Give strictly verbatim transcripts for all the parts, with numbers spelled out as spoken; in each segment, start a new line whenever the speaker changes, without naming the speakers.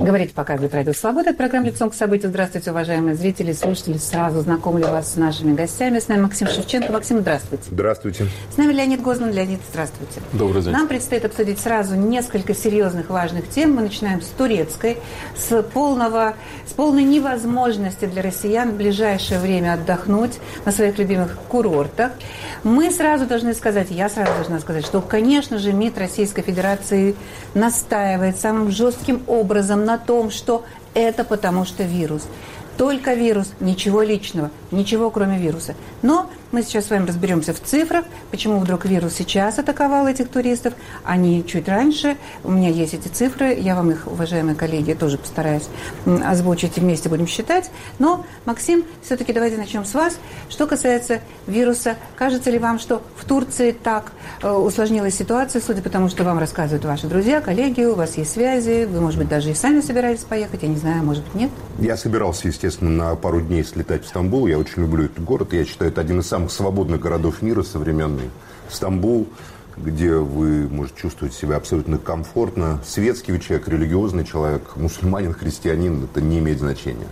Говорите, показывает Радио Свобода. Это программа «Лицом к событию». Здравствуйте, уважаемые зрители, слушатели. Сразу знакомлю вас с нашими гостями. С нами Максим Шевченко. Максим, здравствуйте.
Здравствуйте.
С нами Леонид Гозман. Леонид, здравствуйте.
Добрый день.
Нам предстоит обсудить сразу несколько серьезных, важных тем. Мы начинаем с турецкой, с, полного, с полной невозможности для россиян в ближайшее время отдохнуть на своих любимых курортах. Мы сразу должны сказать, я сразу должна сказать, что, конечно же, МИД Российской Федерации настаивает самым жестким образом на том, что это потому что вирус. Только вирус, ничего личного, ничего кроме вируса. Но мы сейчас с вами разберемся в цифрах, почему вдруг вирус сейчас атаковал этих туристов, а не чуть раньше. У меня есть эти цифры, я вам их, уважаемые коллеги, тоже постараюсь озвучить, и вместе будем считать. Но, Максим, все-таки давайте начнем с вас. Что касается вируса, кажется ли вам, что в Турции так э, усложнилась ситуация, судя по тому, что вам рассказывают ваши друзья, коллеги, у вас есть связи, вы, может быть, даже и сами собирались поехать, я не знаю, может быть, нет?
Я собирался, естественно, на пару дней слетать в Стамбул. Я очень люблю этот город. Я считаю, это один из самых свободных городов мира современный. Стамбул, где вы можете чувствовать себя абсолютно комфортно. Светский человек, религиозный человек, мусульманин, христианин, это не имеет значения.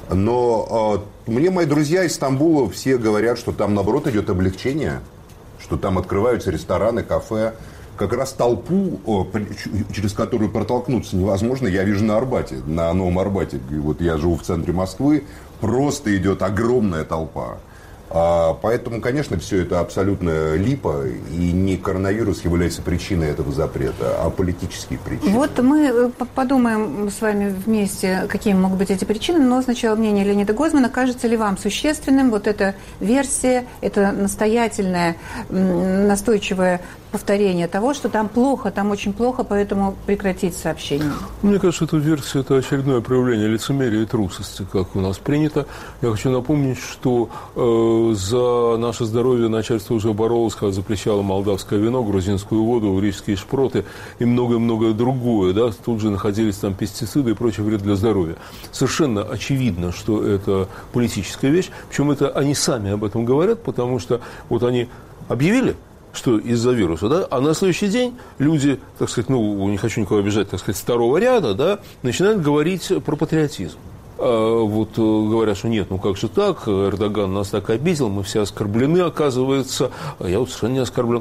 Но э, мне мои друзья из Стамбула все говорят, что там, наоборот, идет облегчение, что там открываются рестораны, кафе. Как раз толпу, через которую протолкнуться невозможно, я вижу на Арбате, на Новом Арбате. Вот я живу в центре Москвы, просто идет огромная толпа. Поэтому, конечно, все это абсолютно липа, и не коронавирус является причиной этого запрета, а политические причины.
Вот мы подумаем с вами вместе, какими могут быть эти причины, но сначала мнение Леонида Гозмана. Кажется ли вам существенным вот эта версия, это настоятельное, настойчивое повторение того, что там плохо, там очень плохо, поэтому прекратить сообщение?
Мне кажется, эта версия – это очередное проявление лицемерия и трусости, как у нас принято. Я хочу напомнить, что э, за наше здоровье начальство уже боролось, когда запрещало молдавское вино, грузинскую воду, рижские шпроты и многое-многое другое. Да? Тут же находились там пестициды и прочий вред для здоровья. Совершенно очевидно, что это политическая вещь. Причем это они сами об этом говорят, потому что вот они объявили, что из-за вируса, да, а на следующий день люди, так сказать, ну, не хочу никого обижать, так сказать, второго ряда, да, начинают говорить про патриотизм. А вот говорят, что нет, ну как же так, Эрдоган нас так обидел, мы все оскорблены, оказывается, а я вот совершенно не оскорблен,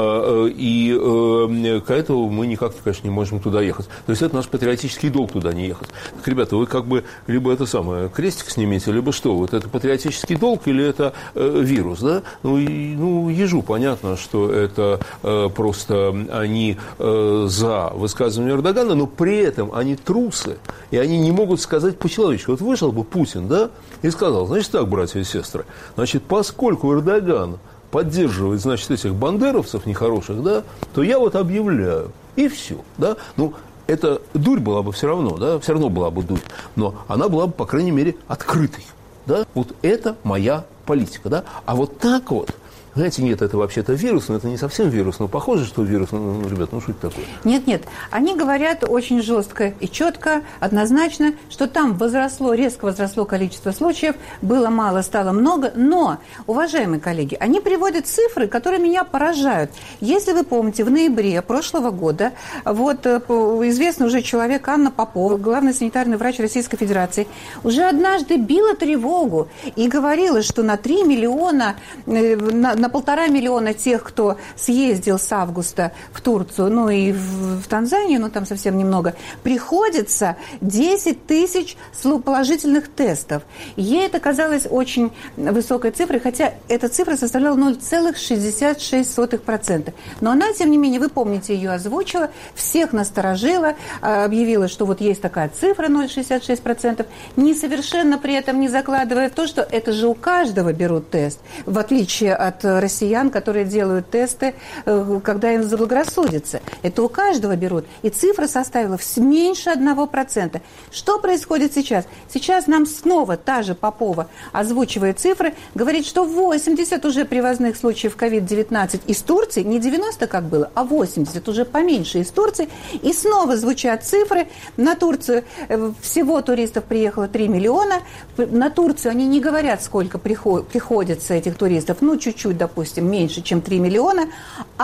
и к этому мы никак, конечно, не можем туда ехать. То есть это наш патриотический долг туда не ехать. Так, ребята, вы как бы либо это самое, крестик снимите, либо что, вот это патриотический долг или это э, вирус, да? Ну, и, ну, ежу понятно, что это э, просто они э, за высказывание Эрдогана, но при этом они трусы, и они не могут сказать по-человечески. Вот вышел бы Путин, да, и сказал, значит так, братья и сестры, значит, поскольку Эрдоган поддерживает, значит, этих бандеровцев нехороших, да, то я вот объявляю, и все, да, ну, эта дурь была бы все равно, да, все равно была бы дурь, но она была бы, по крайней мере, открытой, да, вот это моя политика, да, а вот так вот, знаете, нет, это вообще-то вирус, но это не совсем вирус, но похоже, что вирус, ну, ну ребят, ну что это такое?
Нет, нет, они говорят очень жестко и четко, однозначно, что там возросло, резко возросло количество случаев, было мало, стало много, но, уважаемые коллеги, они приводят цифры, которые меня поражают. Если вы помните, в ноябре прошлого года, вот известный уже человек Анна Попова, главный санитарный врач Российской Федерации, уже однажды била тревогу и говорила, что на три миллиона, на, на полтора миллиона тех, кто съездил с августа в Турцию, ну и в, в Танзанию, ну там совсем немного, приходится десять тысяч положительных тестов. Ей это казалось очень высокой цифрой, хотя эта цифра составляла ноль целых шестьдесят шесть сотых процента. Но она, тем не менее, вы помните, ее озвучила, всех насторожила, объявила, что вот есть такая цифра ноль целых шестьдесят шесть сотых процента, не совершенно при этом не закладывая в то, что это же у каждого берут тест, в отличие от россиян, которые делают тесты, когда им заблагорассудится. Это у каждого берут. И цифра составила меньше одного процента. Что происходит сейчас? Сейчас нам снова та же Попова озвучивает цифры, говорит, что восемьдесят уже привозных случаев ковид девятнадцать из Турции, не девяносто, как было, а восемьдесят, уже поменьше из Турции. И снова звучат цифры. На Турцию всего туристов приехало три миллиона. На Турцию они не говорят, сколько приходится этих туристов. Ну, чуть-чуть, допустим, меньше, чем три миллиона. А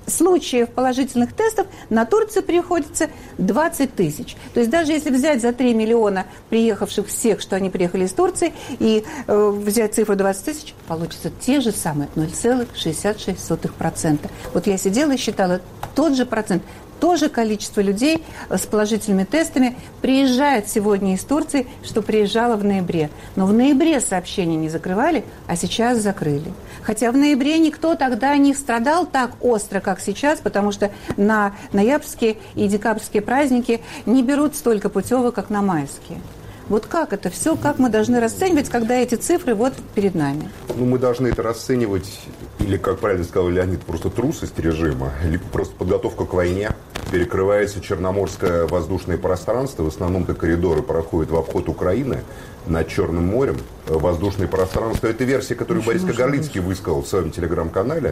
случаев положительных тестов на Турцию приходится двадцать тысяч. То есть даже если взять за три миллиона приехавших всех, что они приехали из Турции, и э, взять цифру двадцать тысяч, получится те же самые ноль целых шестьдесят шесть сотых процента. Вот я сидела и считала тот же процент. То же количество людей с положительными тестами приезжает сегодня из Турции, что приезжало в ноябре. Но в ноябре сообщения не закрывали, а сейчас закрыли. Хотя в ноябре никто тогда не страдал так остро, как сейчас, потому что на ноябрьские и декабрьские праздники не берут столько путевок, как на майские. Вот как это все, как мы должны расценивать, когда эти цифры вот перед нами?
Ну, мы должны это расценивать, или, как правильно сказал Леонид, просто трусость режима, или просто подготовка к войне. Перекрывается Черноморское воздушное пространство, в основном-то коридоры проходят в обход Украины над Черным морем. Воздушное пространство, это версия, которую Борис Кагарлицкий высказал в своем телеграм-канале.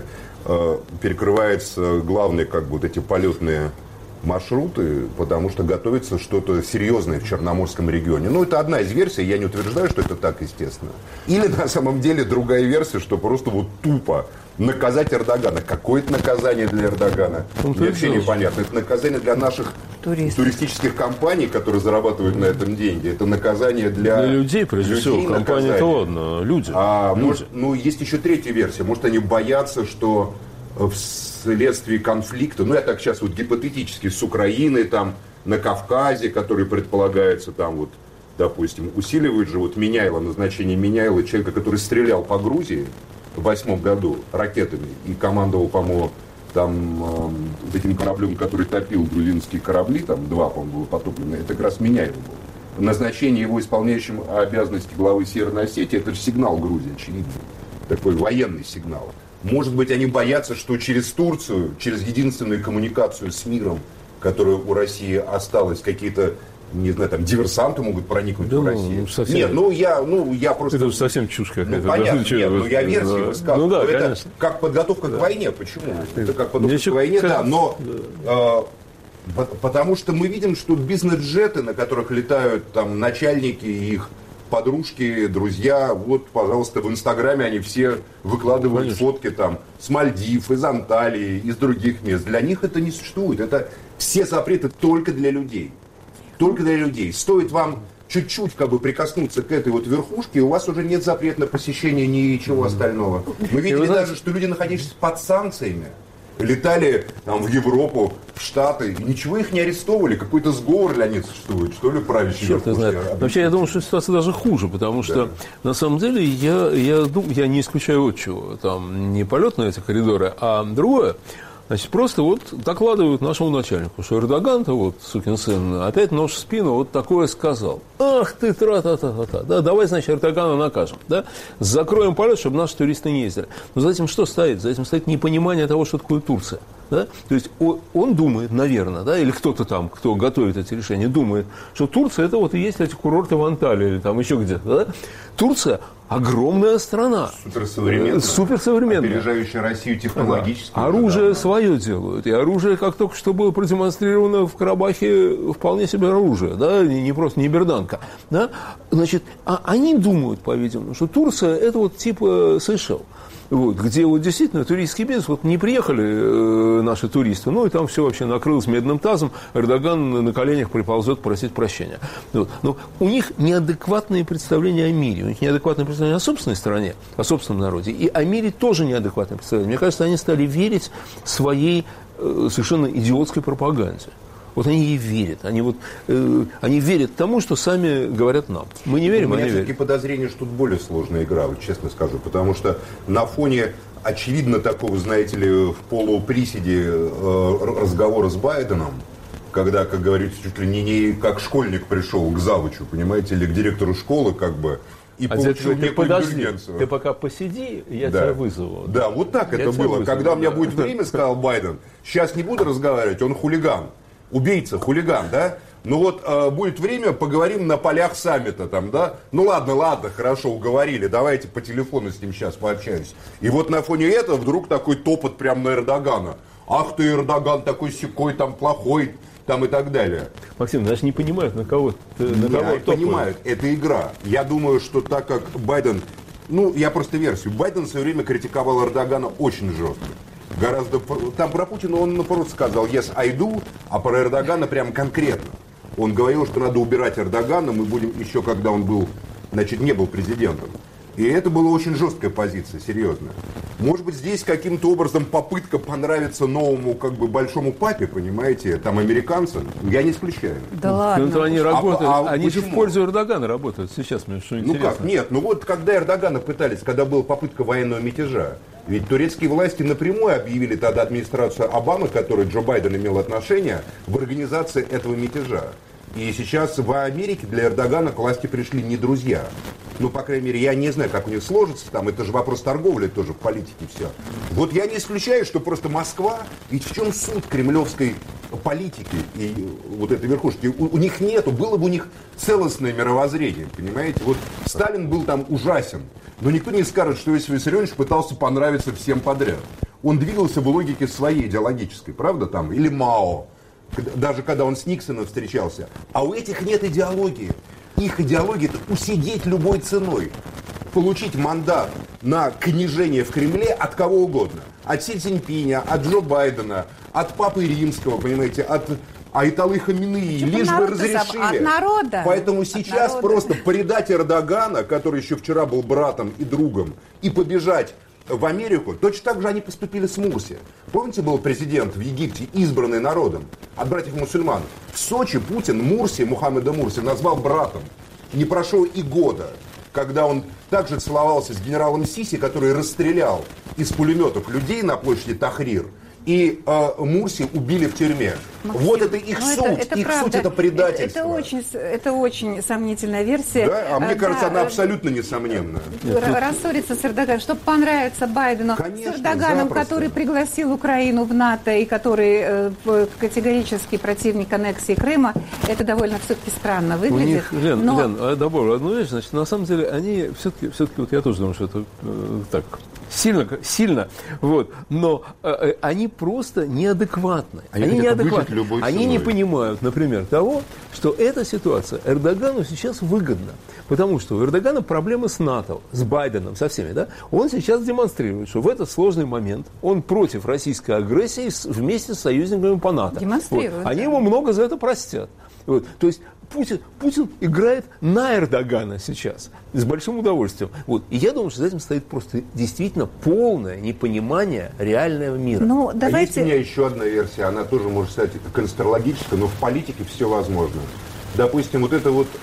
Перекрываются главные, как бы, вот эти полетные маршруты, потому что готовится что-то серьезное в Черноморском регионе. Ну, это одна из версий, я не утверждаю, что это так, естественно. Или, на самом деле, другая версия, что просто вот тупо наказать Эрдогана. Какое это наказание для Эрдогана? Ну, мне вообще непонятно. Это наказание для наших Турист. туристических компаний, которые зарабатывают на этом деньги. Это наказание для...
Для людей, прежде всего. Компания-то ладно, люди.
А,
люди.
Может, ну, есть еще третья версия. Может, они боятся, что вследствие конфликта, ну, я так сейчас вот гипотетически, с Украиной, там, на Кавказе, который предполагается, там, вот, допустим, усиливают же вот Миняйло, назначение Миняйла, человека, который стрелял по Грузии в восьмом году ракетами и командовал, по-моему, там, э, этим кораблем, который топил грузинские корабли, там, два, по-моему, было потоплено, это как раз Миняйло был. Назначение его исполняющим обязанности главы Северной Осетии, это же сигнал Грузии, очевидно, такой военный сигнал. Может быть, они боятся, что через Турцию, через единственную коммуникацию с миром, которая у России осталась, какие-то, не знаю, там, диверсанты могут проникнуть да, в Россию. Совсем... Нет, ну я, ну я просто...
Это совсем чушь какая-то.
Ну, понятно, нет, нет, ну я версии да. высказываю. Ну, да, это конечно. Как подготовка да. к войне. Почему? Это как подготовка Мне к войне, да, но... Да. Э, потому что мы видим, что бизнес-джеты, на которых летают там начальники и их подружки, друзья, вот, пожалуйста, в Инстаграме они все выкладывают Конечно. фотки там с Мальдив, из Анталии, из других мест. Для них это не существует. Это все запреты только для людей. Только для людей. Стоит вам чуть-чуть как бы прикоснуться к этой вот верхушке, и у вас уже нет запрета на посещение ничего остального. Мы видели даже, что люди, находящиеся под санкциями, летали там в Европу, в Штаты, и ничего их не арестовывали. Какой-то сговор для них существует, что ли, правящий верхушки.
Вообще, я думаю, что ситуация даже хуже, потому что, да. на самом деле, я, я, думаю, я не исключаю вот чего. Там не полет на эти коридоры, а другое. Значит, просто вот докладывают нашему начальнику, что Эрдоган-то, вот, сукин сын, опять нож в спину, вот такое сказал. Ах ты, тра-та-та-та-та. Да, давай, значит, Эрдогана накажем. Да? Закроем полет, чтобы наши туристы не ездили. Но за этим что стоит? За этим стоит непонимание того, что такое Турция. Да? То есть он, он думает, наверное, да, или кто-то там, кто готовит эти решения, думает, что Турция это вот и есть эти курорты в Анталии или там еще где-то. Да? Турция огромная страна.
Суперсовременная.
Суперсовременная.
Опережающая Россию технологически.
Да. Оружие да. свое делают. И оружие, как только что было продемонстрировано в Карабахе, вполне себе оружие. Да? Не просто не берданка. Да? Значит, а они думают, по-видимому, что Турция это вот типа Сейшел. Вот, где вот действительно туристский бизнес, вот не приехали э, наши туристы, ну и там все вообще накрылось медным тазом, Эрдоган на коленях приползет просить прощения. Вот. Но у них неадекватные представления о мире, у них неадекватные представления о собственной стране, о собственном народе, и о мире тоже неадекватные представления. Мне кажется, они стали верить своей э, совершенно идиотской пропаганде. Вот они ей верят. Они, вот, э, они верят тому, что сами говорят нам. Мы не верим,
они верят. У меня
все-таки
подозрение, что тут более сложная игра, вот честно скажу. Потому что на фоне, очевидно, такого, знаете ли, в полуприседе э, разговора с Байденом, когда, как говорится, чуть ли не, не как школьник пришел к завучу, понимаете, или к директору школы, как бы, и
а
получил
некую индульгенцию. Ты пока посиди, я да. тебя вызову.
Да, вот так я это было. Вызову, когда да. у меня будет время, сказал Байден, сейчас не буду разговаривать, он хулиган. Убийца, хулиган, да? Ну вот э, будет время, поговорим на полях саммита там, да? Ну ладно, ладно, хорошо, уговорили, давайте по телефону с ним сейчас пообщаюсь. И вот на фоне этого вдруг такой топот прямо на Эрдогана. Ах ты, Эрдоган, такой сякой, там плохой, там и так далее.
Максим, даже не понимают, на кого на кого
топают. Понимают, это игра. Я думаю, что так как Байден, ну я просто версию, Байден в свое время критиковал Эрдогана очень жестко. Гораздо... Там про Путина он наоборот сказал «yes, I do», а про Эрдогана прям конкретно. Он говорил, что надо убирать Эрдогана, мы будем еще, когда он был, значит, не был президентом. И это была очень жесткая позиция, серьезно. Может быть, здесь каким-то образом попытка понравиться новому, как бы, большому папе, понимаете, там, американцам, я не исключаю.
Да ладно.
Ну, они работают,
а, а
они же
почему?
в пользу Эрдогана работают сейчас, мне что
Ну
интересно.
как, нет, ну вот когда Эрдогана пытались, когда была попытка военного мятежа, ведь турецкие власти напрямую объявили тогда администрацию Обамы, к которой Джо Байден имел отношение, в организации этого мятежа. И сейчас в Америке для Эрдогана к власти пришли не друзья. Ну, по крайней мере, я не знаю, как у них сложится там, это же вопрос торговли тоже в политике все. Вот я не исключаю, что просто Москва, ведь в чем суть кремлевской политики и вот этой верхушки? У, у них нету, было бы у них целостное мировоззрение, понимаете? Вот Сталин был там ужасен, но никто не скажет, что Иосиф Виссарионович пытался понравиться всем подряд. Он двигался в логике своей идеологической, правда там? Или Мао. Даже когда он с Никсоном встречался. А у этих нет идеологии. Их идеология – это усидеть любой ценой. Получить мандат на княжение в Кремле от кого угодно. От Си Цзиньпиня, от Джо Байдена, от Папы Римского, понимаете, от Айталы Хаминеи. Лишь бы разрешили.
От народа.
Поэтому сейчас
народа.
просто предать Эрдогана, который еще вчера был братом и другом, и побежать в Америку, точно так же они поступили с Мурси. Помните, был президент в Египте, избранный народом от братьев-мусульман? В Сочи Путин Мурси, Мухаммеда Мурси, назвал братом. Не прошло и года, когда он также целовался с генералом Сиси, который расстрелял из пулеметов людей на площади Тахрир. И э, Мурси убили в тюрьме.
Максим,
вот это их суть.
Это, это
их
правда.
суть это предательство.
Это, это, очень, это очень сомнительная версия.
Да? А мне
а,
кажется,
да,
она абсолютно несомненная.
Рассориться с Эрдоганом, чтобы понравиться Байдену.
Конечно,
с Эрдоганом,
запросто.
который пригласил Украину в НАТО и который э, категорически противник аннексии Крыма, это довольно все-таки странно выглядит.
У них, Лен,
но...
Лен, я добавлю одну вещь, значит, на самом деле они все-таки, все-таки вот я тоже думаю, что это э, так сильно, сильно, вот, но э, они просто неадекватны.
Они,
они неадекватны. Они не
ценой.
понимают, например, того, что эта ситуация Эрдогану сейчас выгодна. Потому что у Эрдогана проблемы с НАТО, с Байденом, со всеми. Да? Он сейчас демонстрирует, что в этот сложный момент он против российской агрессии вместе с союзниками по НАТО.
Демонстрирует.
Вот. Они ему много за это простят. Вот. То есть Путин, Путин играет на Эрдогана сейчас с большим удовольствием. Вот. И я думаю, что за этим стоит просто действительно полное непонимание реального мира.
Ну,
А
давайте...
есть у меня еще одна версия, она тоже может стать конспирологической, но в политике все возможно. Допустим, вот это вот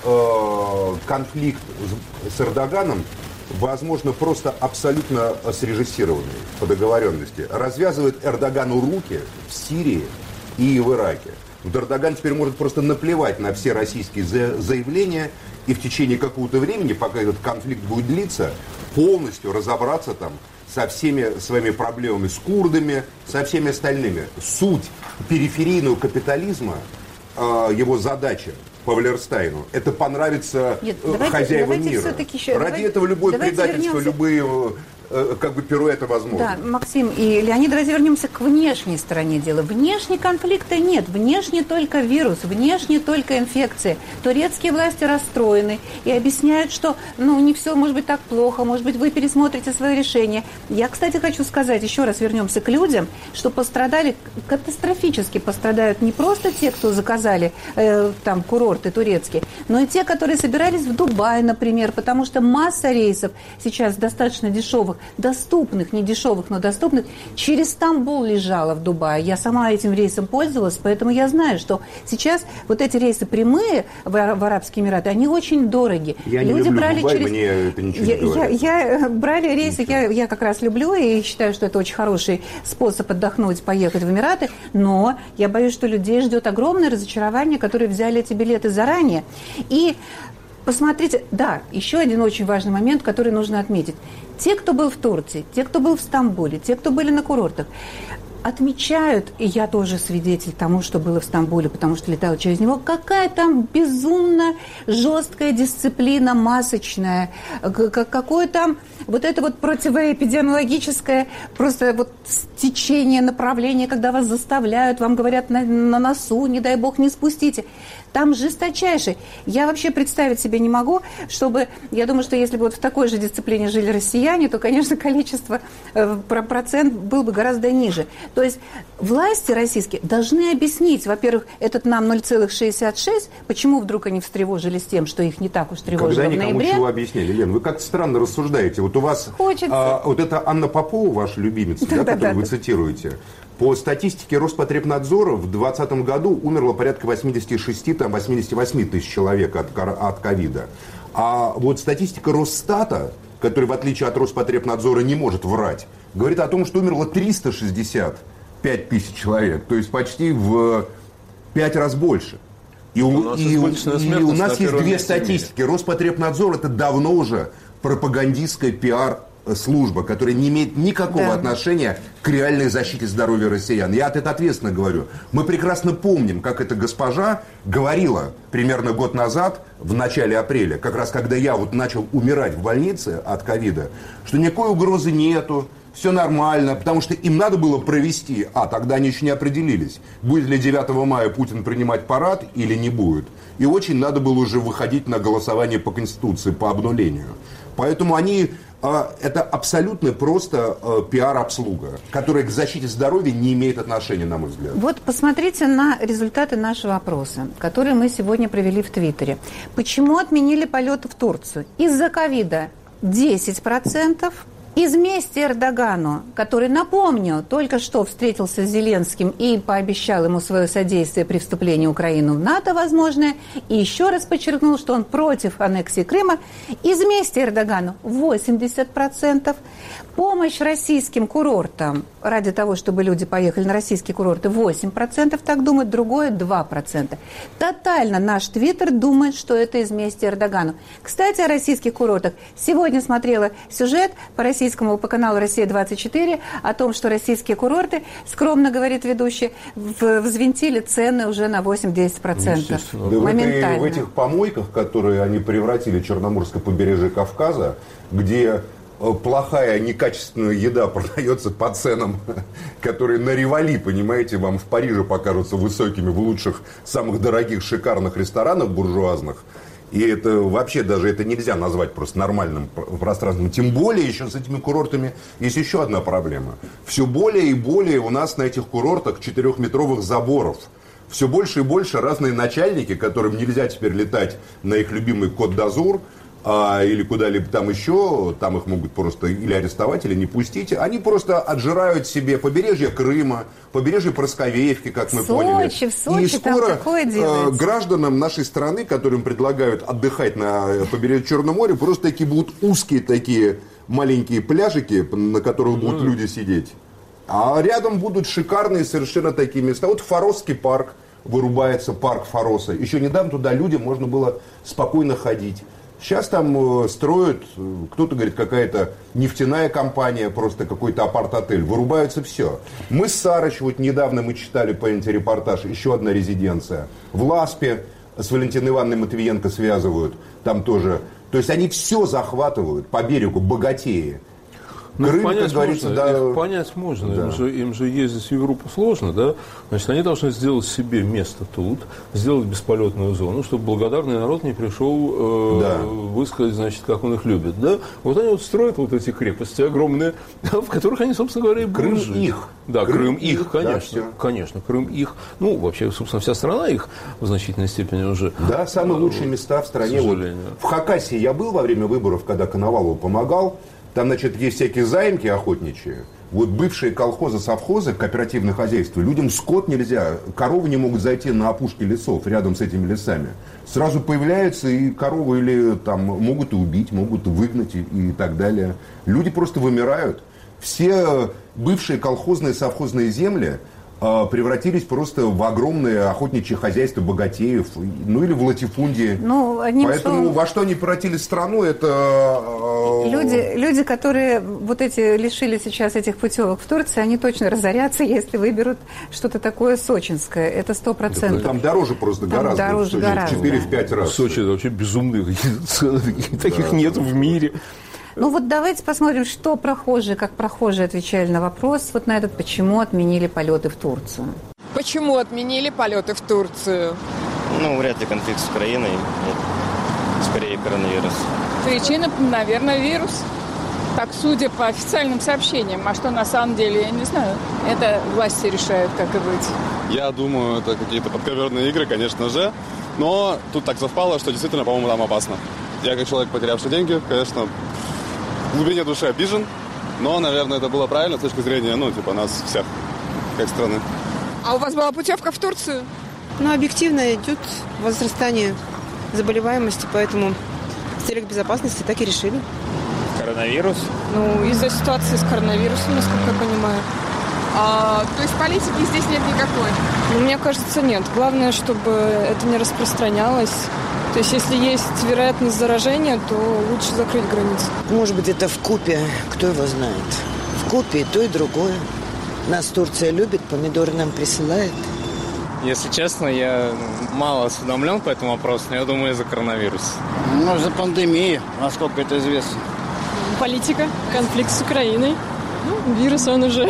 э, конфликт с, с Эрдоганом, возможно, просто абсолютно срежиссированный по договоренности. Развязывает Эрдогану руки в Сирии и в Ираке. Вот Эрдоган теперь может просто наплевать на все российские за- заявления и в течение какого-то времени, пока этот конфликт будет длиться, полностью разобраться там со всеми своими проблемами с курдами, со всеми остальными. Суть периферийного капитализма, э, его задача по Валерстайну, это понравится
Нет,
э,
давайте,
хозяевам
давайте
мира.
все-таки еще,
Ради
давайте,
этого любое
давайте
предательство,
вернемся.
любые э, как бы пируэты возможны.
Да, Максим и Леонид, давайте вернемся к внешней стороне дела. Внешне конфликта нет, внешне только вирус, внешне только инфекции. Турецкие власти расстроены и объясняют, что ну, не все может быть так плохо, может быть, вы пересмотрите свое решение. Я, кстати, хочу сказать, еще раз вернемся к людям, что пострадали, катастрофически пострадают не просто те, кто заказали э, там курорты турецкие, но и те, которые собирались в Дубай, например, потому что масса рейсов сейчас достаточно дешевых, доступных, не дешевых, но доступных, через Стамбул лежала в Дубае. Я сама этим рейсом пользовалась, поэтому я знаю, что сейчас вот эти рейсы прямые в, в Арабские Эмираты, они очень дороги.
Я не
Люди
люблю
брали
Дубай,
через...
мне это ничего
я,
не говорит.
Я, я брали рейсы, я, я как раз люблю и считаю, что это очень хороший способ отдохнуть, поехать в Эмираты, но я боюсь, что людей ждет огромное разочарование, которые взяли эти билеты заранее. И посмотрите, да, еще один очень важный момент, который нужно отметить. Те, кто был в Турции, те, кто был в Стамбуле, те, кто были на курортах, отмечают, и я тоже свидетель тому, что было в Стамбуле, потому что летала через него, какая там безумно жесткая дисциплина масочная, какое там вот это вот противоэпидемиологическое просто вот течение, направление, когда вас заставляют, вам говорят на, на носу, не дай бог, не спустите. Там жесточайший. Я вообще представить себе не могу, чтобы... Я думаю, что если бы вот в такой же дисциплине жили россияне, то, конечно, количество, э, процент был бы гораздо ниже. То есть власти российские должны объяснить, во-первых, этот нам ноль целых шестьдесят шесть, почему вдруг они встревожились тем, что их не так уж тревожило в ноябре.
Когда никому чего объясняли. Лен, вы как-то странно рассуждаете. Вот у вас... А, вот это Анна Попова, ваша любимица, да, которую вы цитируете. По статистике Роспотребнадзора в двадцатом году умерло порядка восемьдесят шесть - восемьдесят восемь тысяч человек от, от ковида. А вот статистика Росстата, который в отличие от Роспотребнадзора не может врать, говорит о том, что умерло триста шестьдесят пять тысяч человек. То есть почти в пять раз больше. И у, у нас, и, и у нас есть две статистики. Роспотребнадзор — это давно уже пропагандистская пиар служба, которая не имеет никакого да. отношения к реальной защите здоровья россиян. Я это ответственно говорю. Мы прекрасно помним, как эта госпожа говорила примерно год назад, в начале апреля, как раз когда я вот начал умирать в больнице от ковида, что никакой угрозы нету, все нормально, потому что им надо было провести, а тогда они еще не определились, будет ли девятого мая Путин принимать парад или не будет. И очень надо было уже выходить на голосование по Конституции, по обнулению. Поэтому они... Это абсолютно просто пиар-обслуга, которая к защите здоровья не имеет отношения, на мой взгляд.
Вот посмотрите на результаты нашего опроса, который мы сегодня провели в Твиттере. Почему отменили полеты в Турцию? Из-за ковида десять процентов. Из мести Эрдогану, который, напомню, только что встретился с Зеленским и пообещал ему свое содействие при вступлении Украины в НАТО возможное, и еще раз подчеркнул, что он против аннексии Крыма, из мести Эрдогану восемьдесят процентов. Помощь российским курортам ради того, чтобы люди поехали на российские курорты, восемь процентов так думают, другое два процента. Тотально наш Твиттер думает, что это из мести Эрдогану. Кстати, о российских курортах. Сегодня смотрела сюжет по российскому по каналу «Россия двадцать четыре» о том, что российские курорты, скромно говорит ведущий, взвинтили цены уже на восемь-десять процентов.
Да моментально. В этих помойках, которые они превратили в Черноморское побережье Кавказа, где плохая, некачественная еда продается по ценам, которые на Ревали, понимаете, вам в Париже покажутся высокими в лучших, самых дорогих, шикарных ресторанах буржуазных. И это вообще даже это нельзя назвать просто нормальным пространством. Тем более еще с этими курортами есть еще одна проблема. Все более и более у нас на этих курортах четырехметровых заборов. Все больше и больше разные начальники, которым нельзя теперь летать на их любимый Кот-д'Азур, А, или куда-либо там еще, там их могут просто или арестовать, или не пустить. Они просто отжирают себе побережье Крыма, побережье Просковеевки, как мы
Сочи,
поняли.
в Сочи,
и скоро
там такое делается.
Гражданам нашей страны, которым предлагают отдыхать на побережье Черного моря, просто такие будут узкие такие маленькие пляжики, на которых будут mm. люди сидеть. А рядом будут шикарные совершенно такие места. Вот Форосский парк, вырубается парк Фороса. Еще недавно туда людям можно было спокойно ходить. Сейчас там строят, кто-то говорит, какая-то нефтяная компания, просто какой-то апарт-отель. Вырубаются все. Мы с Сарыч, вот недавно мы читали по репортаж, еще одна резиденция. В Ласпе с Валентиной Ивановной Матвиенко связывают, там тоже. То есть они все захватывают по берегу, богатеи.
Ну,
Крым,
понять
как говорится,
можно,
да.
их понять можно.
Да.
Им, же, им же ездить в Европу сложно, да? Значит, они должны сделать себе место тут, сделать бесполетную зону, чтобы благодарный народ не пришел э, да. высказать, значит, как он их любит, да? Вот они вот строят вот эти крепости огромные, в которых они, собственно говоря, и будут
Крым
жить.
их.
Да, Крым,
Крым
их,
их,
конечно,
да,
конечно, Крым их. Ну, вообще, собственно, вся страна их в значительной степени уже.
Да, самые лучшие места в стране. Вот в Хакасии я был во время выборов, когда Коновалову помогал. Там, значит, есть всякие заимки охотничьи. Вот бывшие колхозы, совхозы, кооперативные хозяйства, людям скот нельзя, коровы не могут зайти на опушки лесов рядом с этими лесами. Сразу появляются и коровы или там могут и убить, могут выгнать и, и так далее. Люди просто вымирают. Все бывшие колхозные, совхозные земли э, превратились просто в огромные охотничьи хозяйства богатеев, ну или в латифундии.
Ну, одним
Поэтому
словом...
во что они превратили страну, это... Э,
Люди люди, люди, которые вот эти лишили сейчас этих путевок в Турции, они точно разорятся, если выберут что-то такое сочинское. Это сто процентов.
Там дороже просто
Там
гораздо.
дороже гораздо.
четыре-пять раз.
В Сочи это вообще безумные какие-то цены. Таких да, нет в мире.
Ну вот давайте посмотрим, что прохожие, как прохожие отвечали на вопрос вот на этот, почему отменили полеты в Турцию.
Почему отменили полеты в Турцию?
Ну, вряд ли конфликт с Украиной. Нет. Скорее коронавирус.
Причина, наверное, вирус. Так, судя по официальным сообщениям. А что на самом деле, я не знаю. Это власти решают, как и быть.
Я думаю, это какие-то подковерные игры, конечно же. Но тут так совпало, что действительно, по-моему, там опасно. Я, как человек, потерявший деньги, конечно, в глубине души обижен. Но, наверное, это было правильно с точки зрения, ну, типа, нас всех, как страны.
А у вас была путевка в Турцию?
Ну, объективно идет возрастание заболеваемости, поэтому в целях безопасности так и решили.
Коронавирус?
Ну, из-за ситуации с коронавирусом, насколько я понимаю.
А, то есть политики здесь нет никакой?
Ну, мне кажется, нет. Главное, чтобы это не распространялось. То есть, если есть вероятность заражения, то лучше закрыть границы.
Может быть, это вкупе, кто его знает. Вкупе и то, и другое. Нас Турция любит, помидоры нам присылает.
Если честно, я мало осведомлен по этому вопросу, но я думаю, из-за коронавируса.
Ну, из-за пандемии, насколько это известно.
Политика, конфликт с Украиной. Ну, вирус, он уже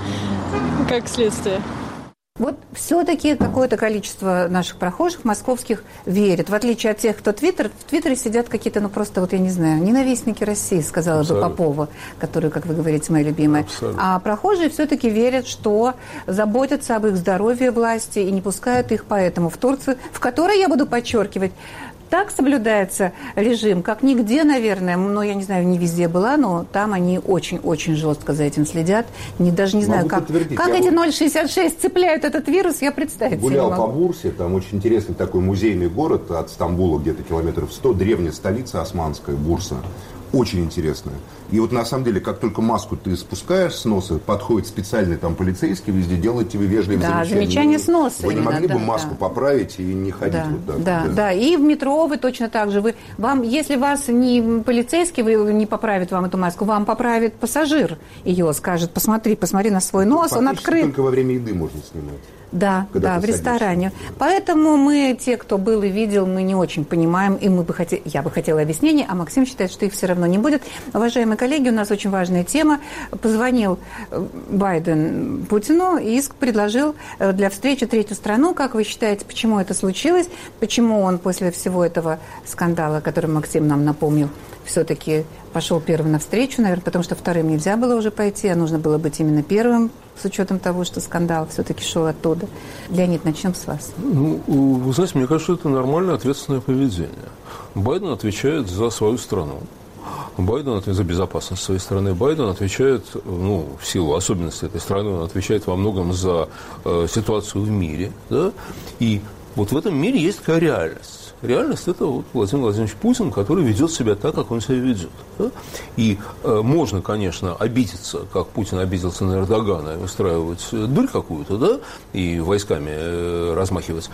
как следствие.
Вот все-таки какое-то количество наших прохожих московских верит. В отличие от тех, кто Твиттер, в Твиттере сидят какие-то, ну просто вот я не знаю, ненавистники России, сказала Абсолютно. бы Попова, которую, как вы говорите, моя любимая. Абсолютно. А прохожие все-таки верят, что заботятся об их здоровье власти и не пускают их поэтому в Турцию, в которой, я буду подчеркивать, так соблюдается режим, как нигде, наверное, ну, я не знаю, не везде была, но там они очень-очень жестко за этим следят. Не, даже не знаю, как, как эти ноль шестьдесят шесть цепляют этот вирус, я представить себе не могу.
Гулял по Бурсе, там очень интересный такой музейный город от Стамбула, где-то километров сто, древняя столица османская, Бурса. Очень интересная. И вот на самом деле, как только маску ты спускаешь с носа, подходит специальный там полицейский, везде делает тебе вежливые
да,
замечания.
замечания с носа.
Вы не
именно,
могли
да,
бы маску
да.
поправить и не ходить
да,
вот так?
Да, да, да. И в метро вы точно так же. Вы, вам, если вас не полицейский вы не поправит вам эту маску, вам поправит пассажир ее, скажет, посмотри, посмотри на свой нос, он открыт.
Только во время еды можно снимать.
Да, да, в ресторане. Поэтому мы, те, кто был и видел, мы не очень понимаем, и мы бы хотели, я бы хотела объяснений, а Максим считает, что их все равно не будет. Уважаемые коллеги, у нас очень важная тема. Позвонил Байден Путину и предложил для встречи третью страну. Как вы считаете, почему это случилось? Почему он после всего этого скандала, который Максим нам напомнил, все-таки пошел первым навстречу, наверное, потому что вторым нельзя было уже пойти, а нужно было быть именно первым, с учетом того, что скандал все-таки шел оттуда. Леонид, начнем с вас.
Ну, вы знаете, мне кажется, это нормальное ответственное поведение. Байден отвечает за свою страну. Байден отвечает за безопасность своей страны. Байден отвечает, ну, в силу особенностей этой страны, он отвечает во многом за э, ситуацию в мире. Да? И вот в этом мире есть такая реальность. Реальность – это вот Владимир Владимирович Путин, который ведет себя так, как он себя ведет. Да? И э, можно, конечно, обидеться, как Путин обиделся на Эрдогана, и устраивать дурь какую-то, да, и войсками э, размахивать.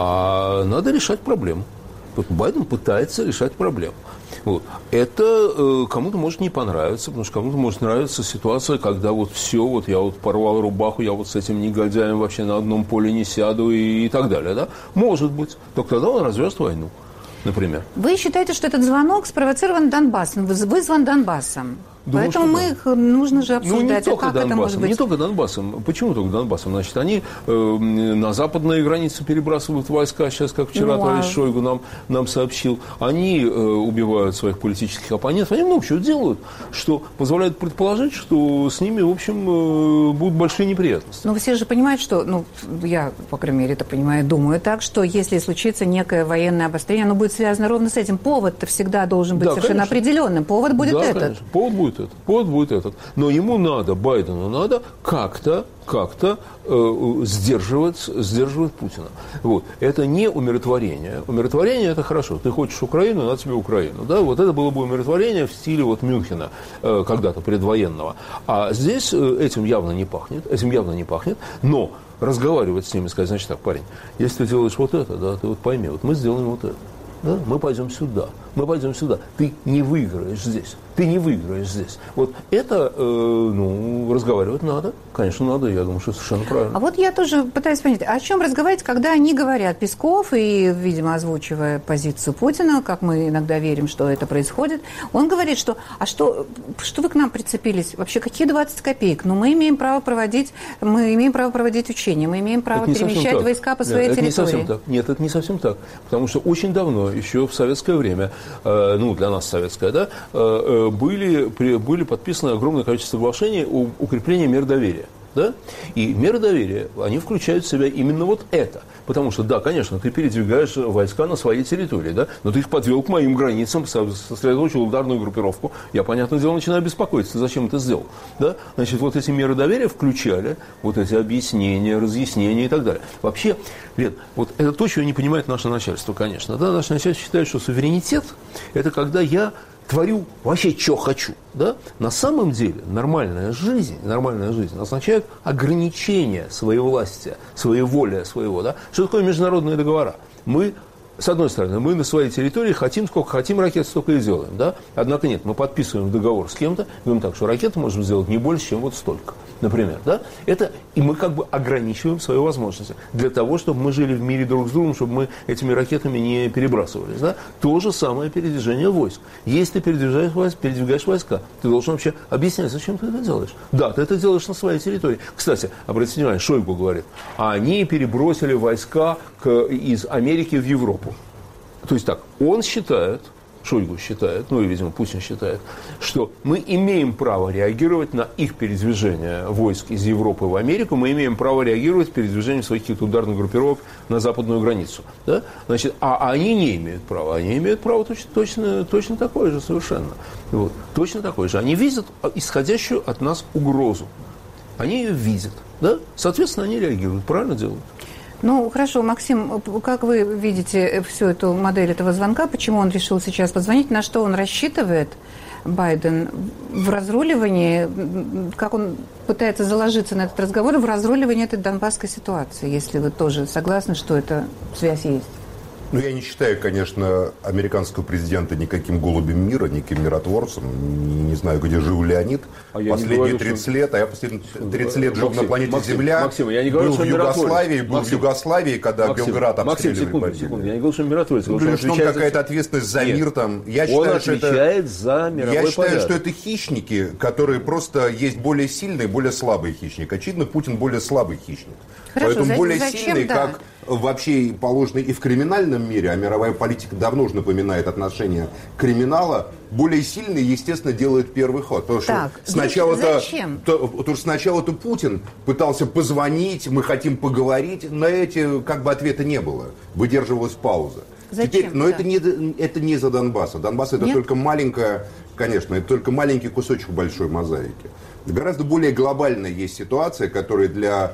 А надо решать проблему. Вот Байден пытается решать проблему. Вот. Это э, кому-то может не понравиться, потому что кому-то может нравиться ситуация, когда вот все, вот я вот порвал рубаху, я вот с этим негодяем вообще на одном поле не сяду и, и так далее. Да? Может быть. Только тогда он развяжет войну, например.
Вы считаете, что этот звонок спровоцирован Донбассом, вызван Донбассом?
Думаю,
Поэтому мы их нужно же обсуждать.
Ну, не
а
только
как
Донбассом,
это может быть?
не только Донбассом. Почему только Донбассом? Значит, они э, на западные границы перебрасывают войска, сейчас, как вчера ну, товарищ а... Шойгу нам, нам сообщил. Они э, убивают своих политических оппонентов. Они много чего делают, что позволяет предположить, что с ними, в общем, э, будут большие неприятности.
Но все же понимают, что, ну, я, по крайней мере, это понимаю, думаю так, что если случится некое военное обострение, оно будет связано ровно с этим. Повод-то всегда должен быть да, совершенно конечно. определенным. Повод будет
да,
этот.
Конечно. Повод будет этот. Повод будет этот. Но ему надо, Байдену надо как-то, как-то э, сдерживать, сдерживать Путина. Вот. Это не умиротворение. Умиротворение – это хорошо. Ты хочешь Украину, надо тебе Украину. Да? Вот это было бы умиротворение в стиле вот Мюнхена, э, когда-то предвоенного. А здесь э, этим явно не пахнет. Этим явно не пахнет. Но разговаривать с ними и сказать, значит так, парень, если ты делаешь вот это, да, ты вот пойми, вот мы сделаем вот это. Да? Мы пойдем сюда, мы пойдем сюда. Ты не выиграешь здесь. ты не выиграешь здесь. Вот это, э, ну, разговаривать надо. Конечно, надо, я думаю, что совершенно правильно.
А вот я тоже пытаюсь понять, о чем разговаривать, когда они говорят, Песков, и, видимо, озвучивая позицию Путина, как мы иногда верим, что это происходит, он говорит, что, а что, что вы к нам прицепились? Вообще, какие двадцать копеек? Ну, мы имеем право проводить, мы имеем право проводить учения, мы имеем право перемещать войска по своей
Нет,
территории.
Это не совсем так. Нет, это не совсем так. Потому что очень давно, еще в советское время, э, ну, для нас советское, да, э, были, при, были подписаны огромное количество соглашений о укреплении мер доверия. Да? И меры доверия, они включают в себя именно вот это. Потому что, да, конечно, ты передвигаешь войска на своей территории, да, но ты их подвел к моим границам, сосредоточил ударную группировку. Я, понятное дело, начинаю беспокоиться, зачем это сделал. Да? Значит, вот эти меры доверия включали вот эти объяснения, разъяснения и так далее. Вообще, Лен, вот это то, чего не понимает наше начальство, конечно. Да? Наше начальство считает, что суверенитет – это когда я творю вообще, что хочу. Да? На самом деле нормальная жизнь, нормальная жизнь означает ограничение своей власти, своей воли, своего. Да? Что такое международные договора? Мы, с одной стороны, мы на своей территории хотим, сколько хотим ракет, столько и делаем. Да? Однако нет, мы подписываем договор с кем-то, говорим так, что ракеты можем сделать не больше, чем вот столько. Например, да? Это, и мы как бы ограничиваем свои возможности для того, чтобы мы жили в мире друг с другом, чтобы мы этими ракетами не перебрасывались. Да? То же самое передвижение войск. Если ты передвигаешь войска, передвигаешь войска, ты должен вообще объяснять, зачем ты это делаешь. Да, ты это делаешь на своей территории. Кстати, обратите внимание, Шойгу говорит, они перебросили войска к, из Америки в Европу. То есть так, он считает, Шойгу считает, ну и, видимо, Путин считает, что мы имеем право реагировать на их передвижение войск из Европы в Америку, мы имеем право реагировать передвижением своих каких-то ударных группировок на западную границу. Да? Значит, а они не имеют права. Они имеют право точно, точно, точно такое же совершенно. Вот, точно такое же. Они видят исходящую от нас угрозу. Они ее видят. Да? Соответственно, они реагируют. Правильно делают.
Ну, хорошо, Максим, как вы видите всю эту модель этого звонка, почему он решил сейчас позвонить, на что он рассчитывает, Байден, в разруливании, как он пытается заложиться на этот разговор, в разруливании этой донбасской ситуации, если вы тоже согласны, что эта связь есть?
Ну, я не считаю, конечно, американского президента никаким голубем мира, никаким миротворцем. Не, не знаю, где жил Леонид а последние говорю, тридцать что... лет, а я последние тридцать лет жил Максим, на планете Максим, Земля.
Максим, я не говорю,
был
что
в Югославии, был
Максим,
в Югославии, когда
Максим,
Белград обстреливали.
Максим, секунду, секунду, я не говорю, что миротворец.
Ну, говорю, что он какая-то ответственность за
Нет.
мир там. Я
он
считаю,
отвечает
что это...
за мировой
Я считаю,
порядок.
что это хищники, которые просто есть более сильный и более слабый хищник. Очевидно, Путин более слабый хищник.
Хорошо,
Поэтому
за,
более
зачем,
сильный,
да.
как вообще положено и в криминальном мире, а мировая политика давно уже напоминает отношение криминала, более сильный, естественно, делает первый ход. Потому
так,
что сначала-то,
зачем?
то, то, сначала-то Путин пытался позвонить, мы хотим поговорить, на эти как бы ответа не было. Выдерживалась пауза.
Зачем?
Теперь, но
да.
это, не, это не за Донбасса. Донбасс это
Нет?
только маленькая, конечно, это только маленький кусочек большой мозаики. Гораздо более глобальная есть ситуация, которая для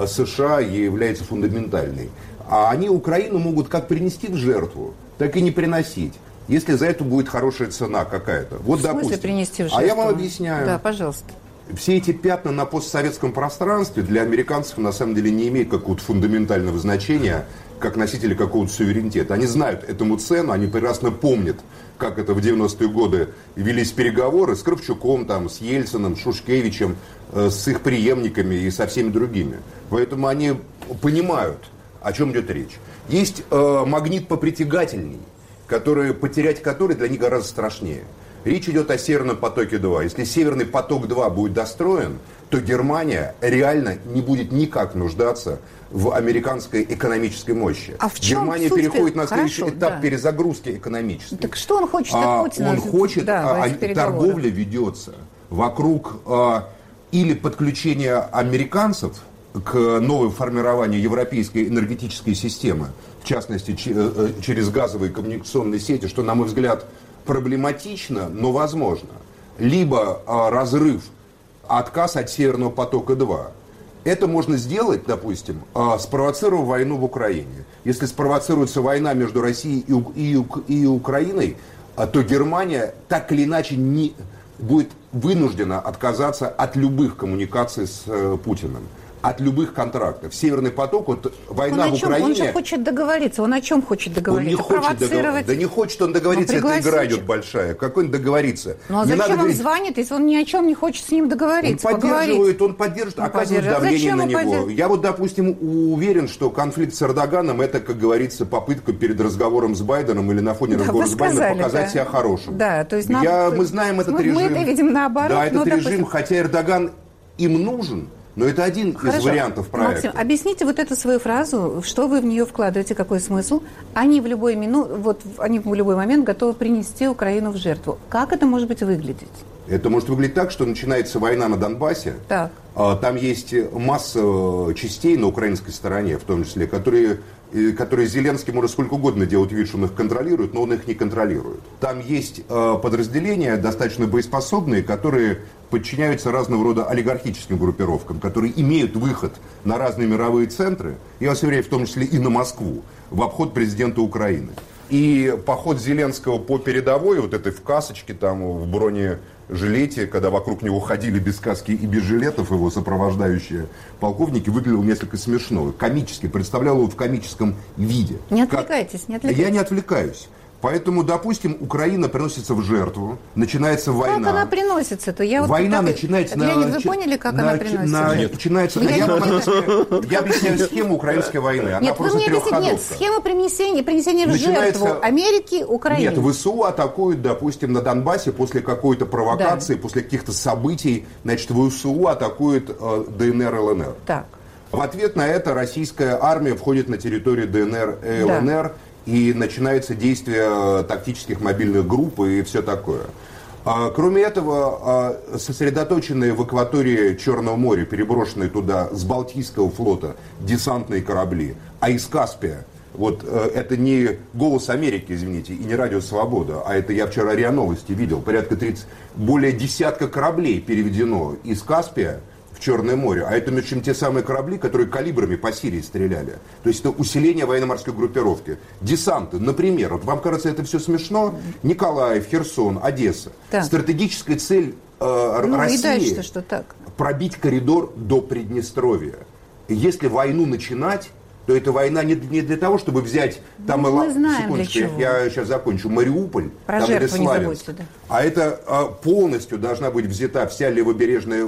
США является фундаментальной. А они Украину могут как принести в жертву, так и не приносить, если за это будет хорошая цена какая-то. Вот,
в смысле
допустим.
принести в жертву?
А я вам объясняю.
Да, пожалуйста.
Все эти пятна на постсоветском пространстве для американцев на самом деле не имеют какого-то фундаментального значения, как носители какого-то суверенитета. Они знают этому цену, они прекрасно помнят, как это в девяностые годы велись переговоры с Кравчуком, там, с Ельциным, с Шушкевичем, э, с их преемниками и со всеми другими. Поэтому они понимают, о чем идет речь. Есть э, магнит попритягательней, который, потерять который для них гораздо страшнее. Речь идет о Северном потоке-два. Если Северный поток-два будет достроен, то Германия реально не будет никак нуждаться в американской экономической мощи.
А в чем
Германия
суть?
переходит на следующий
Хорошо,
этап
да.
перезагрузки экономической.
Так что он хочет
а,
от Путина?
Он хочет,
да,
а, торговля ведется вокруг а, или подключения американцев к новому формированию европейской энергетической системы, в частности, через газовые коммуникационные сети, что, на мой взгляд, проблематично, но возможно. Либо а, разрыв, отказ от Северного потока-два. Это можно сделать, допустим, а, спровоцировав войну в Украине. Если спровоцируется война между Россией и, и, и Украиной, а, то Германия так или иначе не будет вынуждена отказаться от любых коммуникаций с э, Путиным. от любых контрактов. Северный поток, вот война
он
в
чем,
Украине...
Он же хочет договориться. Он о чем хочет договориться?
Он не хочет договориться. Да не хочет он договориться, это игра идет большая. Какой он договориться?
Ну а
не
зачем он
говорить...
звонит, если он ни о чем не хочет с ним договориться?
Он поддерживает,
поговорить?
он поддерживает,
он
оказывает
поддерживает.
давление на него.
Поддерж...
Я вот, допустим, уверен, что конфликт с Эрдоганом это, как говорится, попытка перед разговором с Байденом или на фоне да, разговора с Байденом показать да. себя хорошим.
Да, то есть нам...
Я, мы знаем этот
мы,
режим.
Мы это видим наоборот.
Да, этот
ну,
режим,
допустим...
хотя Эрдоган им нужен, но это один
Хорошо.
из вариантов проекта.
Максим, объясните вот эту свою фразу, что вы в нее вкладываете, какой смысл? Они в любой мину... вот, они в любой момент готовы принести Украину в жертву. Как это может быть выглядеть?
Это может выглядеть так, что начинается война на Донбассе.
Так.
Там есть масса частей на украинской стороне, в том числе, которые, которые Зеленский может сколько угодно делать вид, что он их контролирует, но он их не контролирует. Там есть подразделения достаточно боеспособные, которые подчиняются разного рода олигархическим группировкам, которые имеют выход на разные мировые центры, я вас уверяю, в том числе и на Москву, в обход президента Украины. И поход Зеленского по передовой, вот этой в касочке, там, в бронежилете, когда вокруг него ходили без каски и без жилетов его сопровождающие полковники, выглядел несколько смешно, комически, представлял его в комическом виде.
Не отвлекайтесь, как... не отвлекайтесь.
Я не отвлекаюсь. Поэтому, допустим, Украина приносится в жертву, начинается война.
Как она приносится-то? Я вот
война
так...
начинается...
Леонид,
на...
вы поняли, как
на...
она приносится?
На... Начинается... Я, я, я объясняю схему украинской войны. Она
нет,
просто трехходовка.
Нет, схема принесения, принесения в
начинается...
жертву Америки, Украины.
Нет, ВСУ атакуют, допустим, на Донбассе после какой-то провокации, да. после каких-то событий. Значит, ВСУ атакует э, ДНР, ЛНР.
Так.
В ответ на это российская армия входит на территорию ДНР и ЛНР. Да. И начинается действие тактических мобильных групп и все такое. Кроме этого, сосредоточенные в акватории Черного моря, переброшенные туда с Балтийского флота десантные корабли, а из Каспия, вот это не «Голос Америки», извините, и не «Радио Свобода», а это я вчера РИА Новости видел, порядка тридцати, более десятка кораблей переведено из Каспия в Черное море, а это, между чем, те самые корабли, которые калибрами по Сирии стреляли. То есть это усиление военно-морской группировки. Десанты, например, вот вам кажется это все смешно? Николаев, Херсон, Одесса. Так. Стратегическая цель э,
ну,
России
и дальше, что так?
Пробить коридор до Приднестровья. И если войну начинать, то эта война не, не для того, чтобы взять там,
ну, мы знаем,
для чего. Я, я сейчас закончу, Мариуполь,
про
там,
жертву
или Славянск. Да. А это а, полностью должна быть взята вся левобережная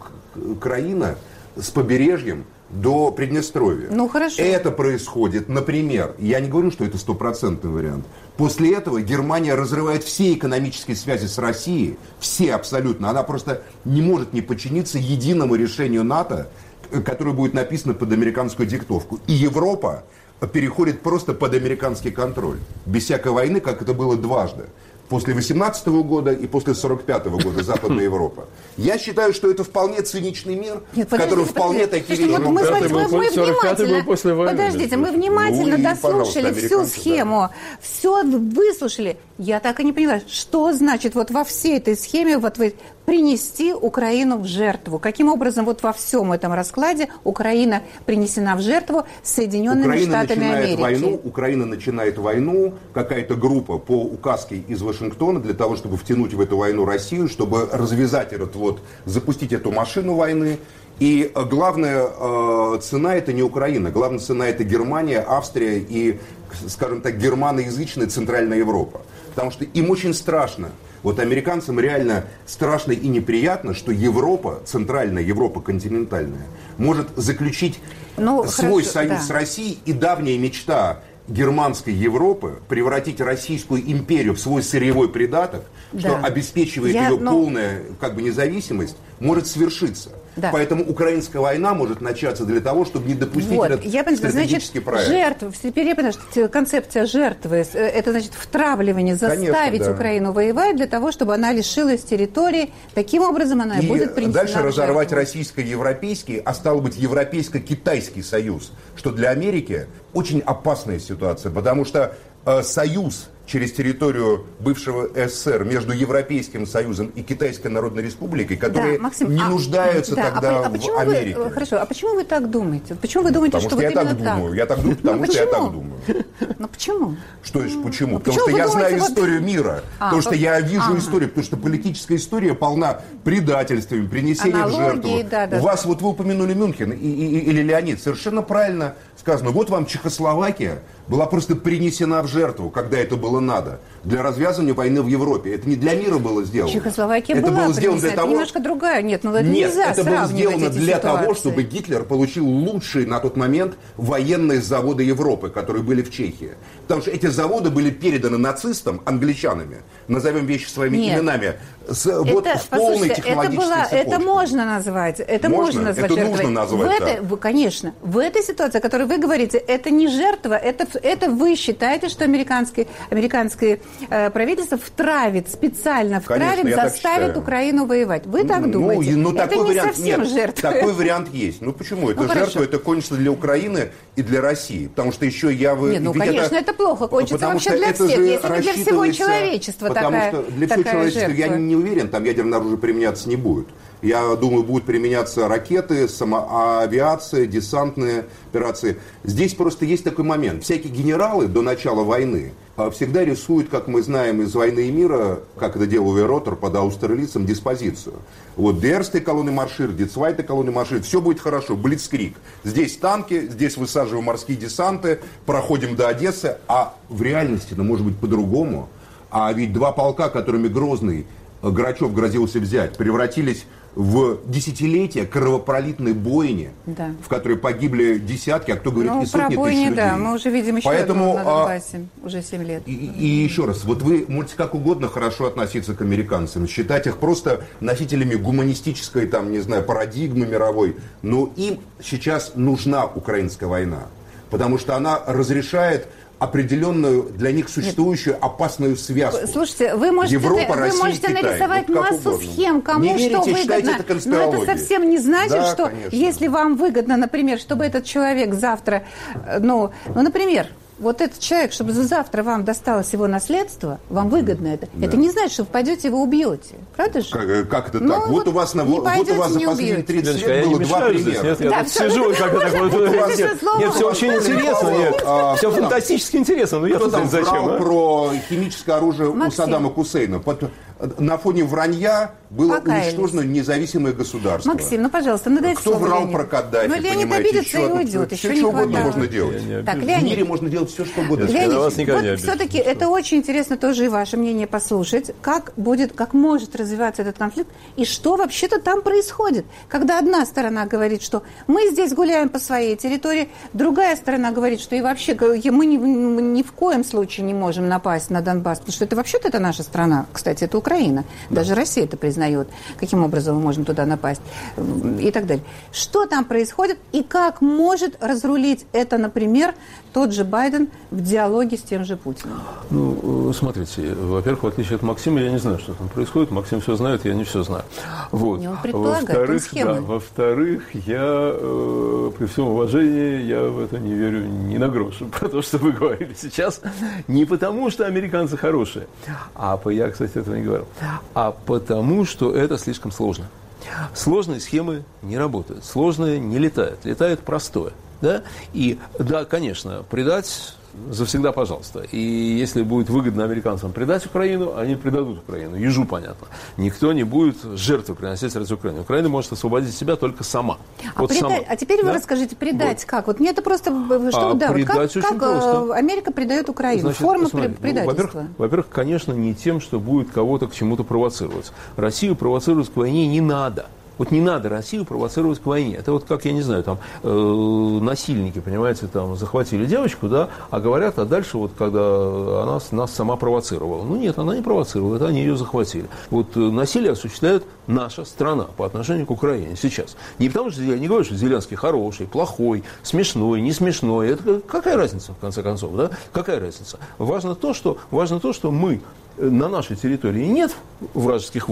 Украина с побережьем до Приднестровья.
Ну, хорошо.
Это происходит, например, я не говорю, что это стопроцентный вариант. После этого Германия разрывает все экономические связи с Россией, все абсолютно. Она просто не может не подчиниться единому решению НАТО, которое будет написано под американскую диктовку. И Европа переходит просто под американский контроль. Без всякой войны, как это было дважды. После восемнадцатого года и после сорок пятого года Западная Европа. Я считаю, что это вполне циничный мир,
Нет,
в котором вполне такие вещи.
Мы, мы, мы, мы внимательно, подождите, мы внимательно ну, дослушали всю схему, да. все выслушали. Я так и не поняла, что значит вот во всей этой схеме вот вы принести Украину в жертву. Каким образом вот во всем этом раскладе Украина принесена в жертву Соединенными
Украина
Штатами Америки?
Войну, Украина начинает войну, какая-то группа по указке из Вашингтона для того, чтобы втянуть в эту войну Россию, чтобы развязать этот вот, запустить эту машину войны. И главная э, цена это не Украина, главная цена это Германия, Австрия и, скажем так, германоязычная Центральная Европа. Потому что им очень страшно. Вот американцам реально страшно и неприятно, что Европа, центральная Европа, континентальная, может заключить ну, свой хорошо, союз да. с Россией, и давняя мечта германской Европы превратить Российскую империю в свой сырьевой придаток, да. что обеспечивает Я, ее но... полная как бы, независимость, может свершиться. Да. Поэтому украинская война может начаться для того, чтобы не допустить
вот.
этот
я
стратегический
значит,
проект.
Жертву, теперь я понимаю, что концепция жертвы, это значит втравливание, заставить Конечно, да. Украину воевать для того, чтобы она лишилась территории. Таким образом она и будет принесена
дальше разорвать российско-европейский, а стало быть европейско-китайский союз, что для Америки очень опасная ситуация, потому что э, союз через территорию бывшего СССР между Европейским Союзом и Китайской Народной Республикой, которые да, Максим, не а, нуждаются
да,
тогда
а, а
в Америке.
Вы, хорошо, а почему вы так думаете? Почему вы думаете,
потому
что,
что
вот
я
именно
так думаю. Я так думаю, потому
ну,
что я так думаю.
Ну почему?
Что еще почему?
Ну,
потому
почему
что я
думаете,
знаю
вот...
историю мира. А, потому что по... я вижу ага. историю, потому что политическая история полна предательствами, принесением в жертву. Да, да, У да. вас, вот вы упомянули Мюнхен и, и, или Леонид, совершенно правильно сказано. Вот вам Чехословакия была просто принесена в жертву, когда это было надо, для развязывания войны в Европе. Это не для мира было сделано.
Чехословакия
это
была
было сделано
принесена,
для того...
это немножко другая. Нет, ну это
Нет,
нельзя
это было сделано для
ситуации.
того, чтобы Гитлер получил лучшие на тот момент военные заводы Европы, которые были в Чехии. Потому что эти заводы были переданы нацистам, англичанами, назовем вещи своими Нет. именами, с, это, вот в полной технологической
это была,
цепочке.
Это можно назвать. Это можно, можно назвать
это
жертвой.
Нужно назвать,
в этой,
да.
Конечно. В этой ситуации, о которой вы говорите, это не жертва, это, это вы считаете, что американское, американское э, правительство втравит, специально втравит, конечно, заставит Украину воевать. Вы так
ну,
думаете?
Ну,
это не
вариант,
совсем
нет,
жертва.
Такой вариант есть. Ну почему? Это
ну,
жертва,
хорошо.
Это кончится для Украины и для России. Потому что еще я... Вы,
нет, ну, конечно, это, это плохо. Кончится вообще для всех, если не для всего человечества
потому
такая
что для всего человечества
жертва.
Я не уверен, там ядерное оружие применяться не будет. Я думаю, будут применяться ракеты, самоавиация, десантные операции. Здесь просто есть такой момент. Всякие генералы до начала войны всегда рисуют, как мы знаем из «Войны и мира», как это делал Веротер под Аустерлицем, диспозицию. Вот Дерстой колонны маршир, Дицвайтой колонны маршир, все будет хорошо, блицкриг. Здесь танки, здесь высаживаем морские десанты, проходим до Одессы, а в реальности, ну, может быть, по-другому. А ведь два полка, которыми Грозный Грачев грозился взять, превратились в десятилетия кровопролитной бойни, да. в которой погибли десятки, а кто говорит
ну,
и сотни бойни, тысяч людей.
Да, мы уже видим еще
Поэтому,
одну на Донбассе, а, уже семь лет.
И, и еще раз, вот вы можете как угодно хорошо относиться к американцам, считать их просто носителями гуманистической, там, не знаю, парадигмы мировой, но им сейчас нужна украинская война, потому что она разрешает определенную для них существующую Нет. опасную связку.
Слушайте, вы можете,
Европа,
вы
Россия,
можете
Китай.
нарисовать
вот
массу
угодно.
схем, кому
не верите,
что выгодно.
Это
но это совсем не значит,
да,
что
конечно.
если вам выгодно, например, чтобы этот человек завтра, ну, ну например, вот этот человек, чтобы завтра вам досталось его наследство, вам выгодно это. Да. Это не значит, что вы пойдете его убьете. Правда же?
Как, как это
ну,
так? Вот, вот у вас, на, вот
пойдете,
у вас за последние тридцать
Леночка,
лет было два примера.
Нет, я тут сижу, как это такое. Нет, все очень интересно. Нет, все фантастически интересно. Но я тут зачем?
Про химическое оружие у Саддама Хусейна. На фоне вранья было уничтожено независимое государство.
Максим, ну, пожалуйста, ну дайте
Кто
слово
врал
Леонид.
про Каддафи,
ну, Леонид обидится и уйдет.
Все, что угодно можно делать.
Так,
в мире можно делать все, что угодно.
Леонид, вот все-таки это очень интересно тоже и ваше мнение послушать. Как будет, как может развиваться этот конфликт и что вообще-то там происходит. Когда одна сторона говорит, что мы здесь гуляем по своей территории, другая сторона говорит, что и вообще мы ни, ни в коем случае не можем напасть на Донбасс, потому что это вообще-то это наша страна. Кстати, это Украина. Да. Даже Россия это признает. Каким образом мы можем туда напасть? И так далее. Что там происходит и как может разрулить это, например, тот же Байден в диалоге с тем же Путиным?
Ну, смотрите, во-первых, в отличие от Максима, я не знаю, что там происходит. Максим все знает, я не все знаю. Вот.
Не, он предполагает,
во-вторых,
он схемы.
Да, во-вторых, я, э, при всем уважении, я в это не верю ни на грош. Про то, что вы говорили сейчас. Не потому, что американцы хорошие. А я, кстати, этого не говорил. А потому, что это слишком сложно. Сложные схемы не работают. Сложные не летают. Летает простое. Да? И да, конечно, предать завсегда пожалуйста. И если будет выгодно американцам предать Украину, они предадут Украину. Ежу понятно. Никто не будет жертвы приносить ради Украины. Украина может освободить себя только сама.
А,
вот
предать,
сама.
а теперь вы
да?
расскажите, предать
вот.
как? Вот мне это просто... Что,
а
да, вот как,
очень
как
просто.
Америка предает Украину?
Значит,
Форма
смотри,
предательства?
Ну, во-первых, во-первых, конечно, не тем, что будет кого-то к чему-то провоцировать. Россию провоцировать к войне не надо. Вот не надо Россию провоцировать к войне. Это вот как, я не знаю, там, э, насильники, понимаете, там, захватили девочку, да, а говорят, а дальше, вот, когда она нас сама провоцировала. Ну, нет, она не провоцировала, это они ее захватили. Вот э, насилие осуществляет наша страна по отношению к Украине сейчас. Не потому что я не говорю, что Зеленский хороший, плохой, смешной, не смешной. Это какая разница, в конце концов, да? Какая разница? Важно то, что, важно то, что мы, на нашей территории нет вражеских войск,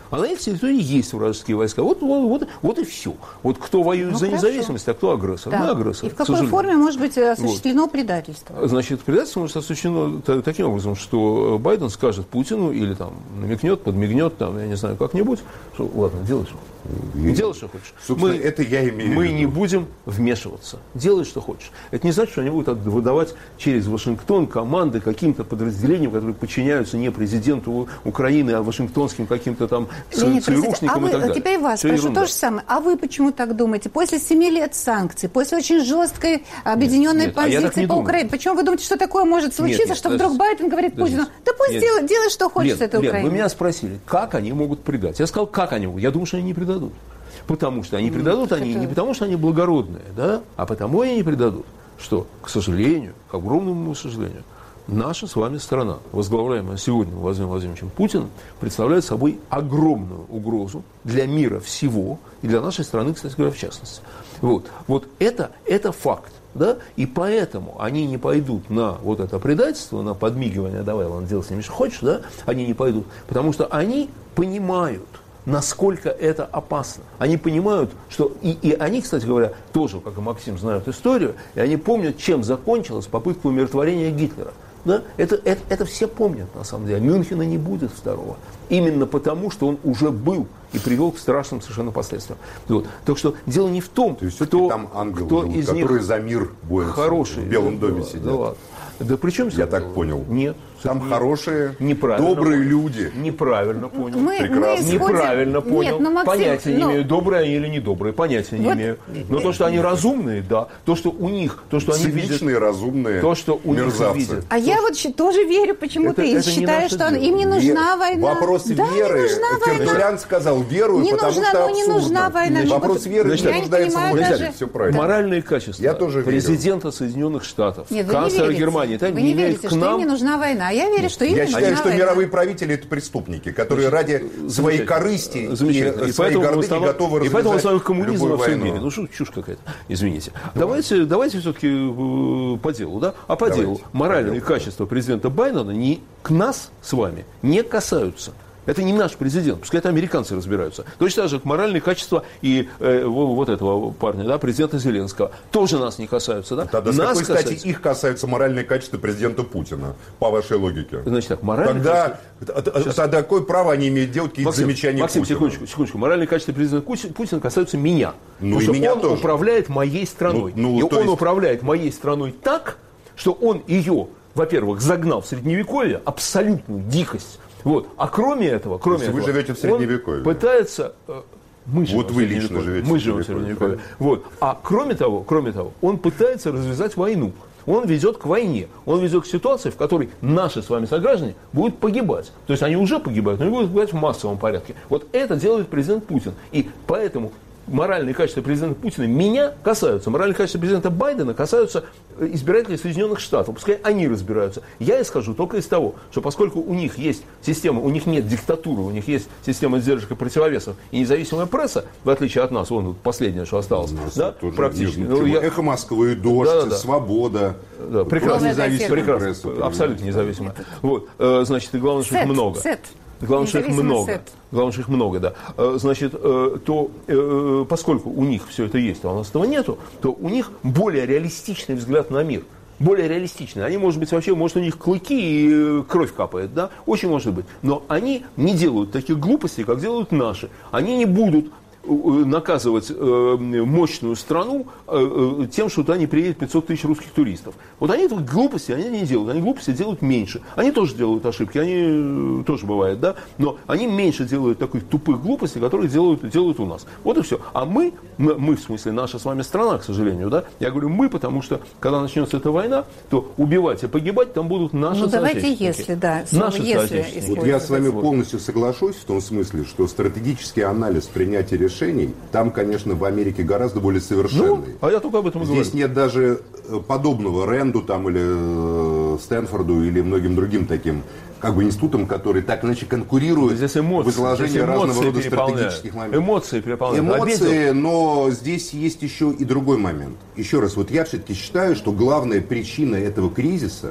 А на этой территории есть вражеские войска. Вот, вот, вот, вот и все. Вот кто воюет
ну,
за
хорошо.
независимость, а кто агрессор.
Да.
Мы агрессор.
И в какой форме может быть осуществлено вот. предательство?
Значит, предательство может осуществлено таким образом, что Байден скажет Путину или там намекнет, подмигнет, там, я не знаю, как-нибудь, что ладно, делай что. Я... Делай, что хочешь.
Собственно,
мы,
это я имею
мы
в виду.
не будем вмешиваться. Делай, что хочешь. Это не значит, что они будут выдавать через Вашингтон команды каким-то подразделениям, которые подчиняются не президенту Украины, а вашингтонским каким-то там ЦРУшникам
а вы,
и так далее.
Теперь вас
Все
спрошу
ерунда.
то же самое. А вы почему так думаете? После семи лет санкций, после очень жесткой объединенной
нет, нет, а
позиции по Украине, почему вы думаете, что такое может случиться,
нет, нет,
что
подождите,
вдруг Байден говорит Путину, да пусть
нет,
делай, делай, что хочешь
Лен,
с этой
Лен,
Украиной?
вы меня спросили, как они могут предать? Я сказал, как они могут. Я думаю, что они не предадут. Потому что они предадут, они не потому, что они благородные, да, а потому они не предадут, что, к сожалению, к огромному сожалению, наша с вами страна, возглавляемая сегодня Владимиром Владимировичем Путиным, представляет собой огромную угрозу для мира всего и для нашей страны, кстати говоря, в частности. Вот, вот это, это факт. Да? И поэтому они не пойдут на вот это предательство, на подмигивание, давай, ладно, делай с ними что хочешь, да? Они не пойдут, потому что они понимают, насколько это опасно. Они понимают, что... И, и они, кстати говоря, тоже, как и Максим, знают историю, и они помнят, чем закончилась попытка умиротворения Гитлера. Да? Это, это, это все помнят, на самом деле. Мюнхена не будет второго. Именно потому, что он уже был и привел к страшным совершенно последствиям. Вот. Так что дело не в том,
То есть,
кто,
там ангелы
кто
живут,
из
которые
них
за мир борются,
хороший,
в Белом доме
да,
сидят.
Да, ладно. Да при чем
Я так понял.
Нет.
Там
не,
хорошие,
неправильно
добрые
понял.
люди.
Неправильно понял.
Мы,
Прекрасно.
мы исходим...
Неправильно понял.
Нет, но, Максим,
понятия не
но...
имею, добрые они или недобрые, понятия не
вот...
имею. Но то, что они разумные, да. То, что у них, то, что они видят...
Циничные, разумные
то, что у
мерзавцы.
них видят.
А я вот щ- тоже верю почему-то
Это-
и
это не
считаю,
наше
что
дело.
им не нужна
Ве-
война.
Вопрос
да,
веры.
не нужна война.
Тертуллян сказал, верую,
Не
потому
нужна,
что
ну, не
абсурдно.
нужна война.
Вопрос
Вот
веры
Значит,
не
я не
нуждается в
понимаю
логике.
даже-
Все правильно.
Моральные качества
Я тоже верю.
президента Соединенных Штатов,
Нет, вы не
канцлера
верите.
Германии, это
Вы
не
не
имеет
верите,
к
что
нам...
им не нужна война. Я верю, что им
Я
не
считаю,
нужна
что
война.
мировые правители – это преступники, которые ради своей корысти
Замечательно.
и
И
своей
поэтому мы
гордыни
стану-
готовы
И поэтому мы с вами
развязать
коммунизм
любую
во всем
войну.
мире. Ну, что, чушь какая-то. Извините. Давайте, давайте все-таки э, по делу, да? А по
Давайте.
делу. Моральные
По делу.
качества президента Байдена не, к нас с вами не касаются. Это не наш президент, пускай это американцы разбираются. Точно так же, как моральные качества и э, вот этого парня, да, президента Зеленского, тоже нас не касаются. Да?
Тогда с
нас
какой стати
касаются.
их касаются моральные качества президента Путина, по вашей логике?
Значит так, моральные
Тогда,
качества...
тогда какое право они имеют делать какие-то
Максим,
замечания
Максим,
Путину?
секундочку, секундочку. Моральные качества президента Пути- Путина касаются меня.
Ну,
потому
и
что
меня
он
тоже.
управляет моей страной.
Ну, ну,
и
то
он
есть-
управляет моей страной так, что он ее, во-первых, загнал в средневековье, абсолютную дикость. Вот. А кроме этого, кроме
То есть вы
этого,
живете в средневековье.
он пытается... э, Мы живем
Вот
в
вы лично
средневековье.
живете
Мы
в
живем в
средневековье.
средневековье. Вот. А кроме того, кроме того, он пытается развязать войну. Он ведет к войне. Он ведет к ситуации, в которой наши с вами сограждане будут погибать. То есть они уже погибают, но они будут погибать в массовом порядке. Вот это делает президент Путин. И поэтому моральные качества президента Путина меня касаются. Моральные качества президента Байдена касаются избирателей Соединенных Штатов. Пускай они разбираются. Я исхожу только из того, что поскольку у них есть система, у них нет диктатуры, у них есть система сдержек и противовесов и независимая пресса, в отличие от нас, вон вот последнее, что осталось, да,
Тоже
практически.
нет,
Ну,
ничего.
я-
Эхо Москвы, Дождь,
Да, да, да.
Свобода.
Да, прекрасно.
Независимая
Прекрасно.
пресса.
Абсолютно независимая. Вот, э, значит, и главное, что их
Сет,
много.
сет.
Главное, что их
Независимый
много.
сет.
Главное, что их много, да. Э, Значит, э, то э, поскольку у них все это есть, а у нас этого нету, то у них более реалистичный взгляд на мир. Более реалистичный. Они, может быть, вообще, может, у них клыки и э, кровь капает, да? Очень может быть. Но они не делают таких глупостей, как делают наши. Они не будут наказывать э, мощную страну э, э, тем, что туда не приедет пятьсот тысяч русских туристов. Вот они этого глупости они не делают. Они глупости делают меньше. Они тоже делают ошибки, они э, тоже бывают, да? Но они меньше делают таких тупых глупостей, которые делают, делают у нас. Вот и все. А мы, мы, мы, в смысле, наша с вами страна, к сожалению, да? Я говорю мы, потому что, когда начнется эта война, то убивать и погибать там будут наши
Ну, давайте
соотечественники.
если, да. слово
Наши
если
соотечественники.
Вот я с вами
Вот.
полностью соглашусь в том смысле, что стратегический анализ принятия решений, там, конечно, в Америке гораздо более совершенный.
Ну, а я только об этом и
Здесь
говорю.
нет даже э, подобного Рэнду там, или э, Стэнфорду или многим другим таким как бы институтам, которые так иначе конкурируют
Здесь эмоции,
в изложении
здесь
разного
эмоции
рода
переполняют.
стратегических моментов.
Эмоции переполняют.
Эмоции,
Обидел.
но здесь есть еще и другой момент. Еще раз, вот я все-таки считаю, что главная причина этого кризиса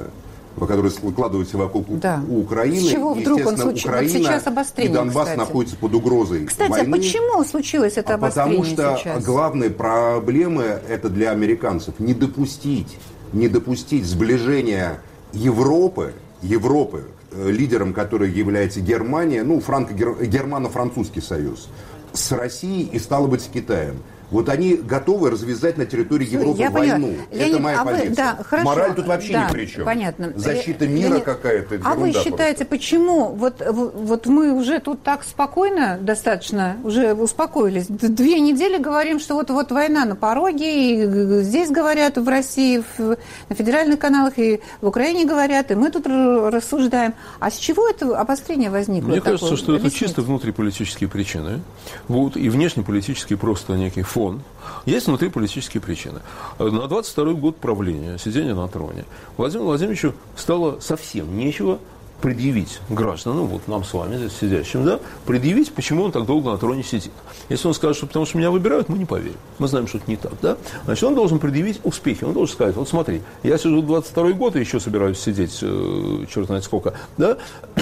которые складываются вокруг
да.
Украины.
С чего вдруг он случился?
Украина
вот сейчас обострение,
и Донбасс
кстати.
находятся под угрозой
Кстати,
войны.
а почему случилось это обострение сейчас?
Потому что главная проблема это для американцев не допустить, не допустить сближения Европы, Европы, лидером которой является Германия, ну, франко-германо-французский союз, с Россией и, стало быть, с Китаем. Вот они готовы развязать на территории Европы
я
войну.
Поняла.
Это
Леонид,
моя
а вы,
позиция.
да, хорошо,
мораль тут вообще
да,
ни при чем.
Понятно.
Защита мира
Леонид,
какая-то.
А вы считаете, просто. почему? Вот, вот мы уже тут так спокойно достаточно, уже успокоились. Две недели говорим, что вот, вот война на пороге, и здесь говорят в России, в, на федеральных каналах, и в Украине говорят, и мы тут рассуждаем. А с чего это обострение возникло?
Мне
такое?
кажется, что
Объясните.
это чисто внутриполитические причины. Вот, и внешнеполитический просто некий фон. Есть внутриполитические причины. На двадцать второй год правления, сидения на троне, Владимиру Владимировичу стало совсем нечего предъявить гражданам, вот нам с вами здесь сидящим, да, предъявить, почему он так долго на троне сидит. Если он скажет, что потому что меня выбирают, мы не поверим. Мы знаем, что это не так, да. Значит, он должен предъявить успехи. Он должен сказать, вот смотри, я сижу двадцать второй год и еще собираюсь сидеть, э, черт знает сколько, да,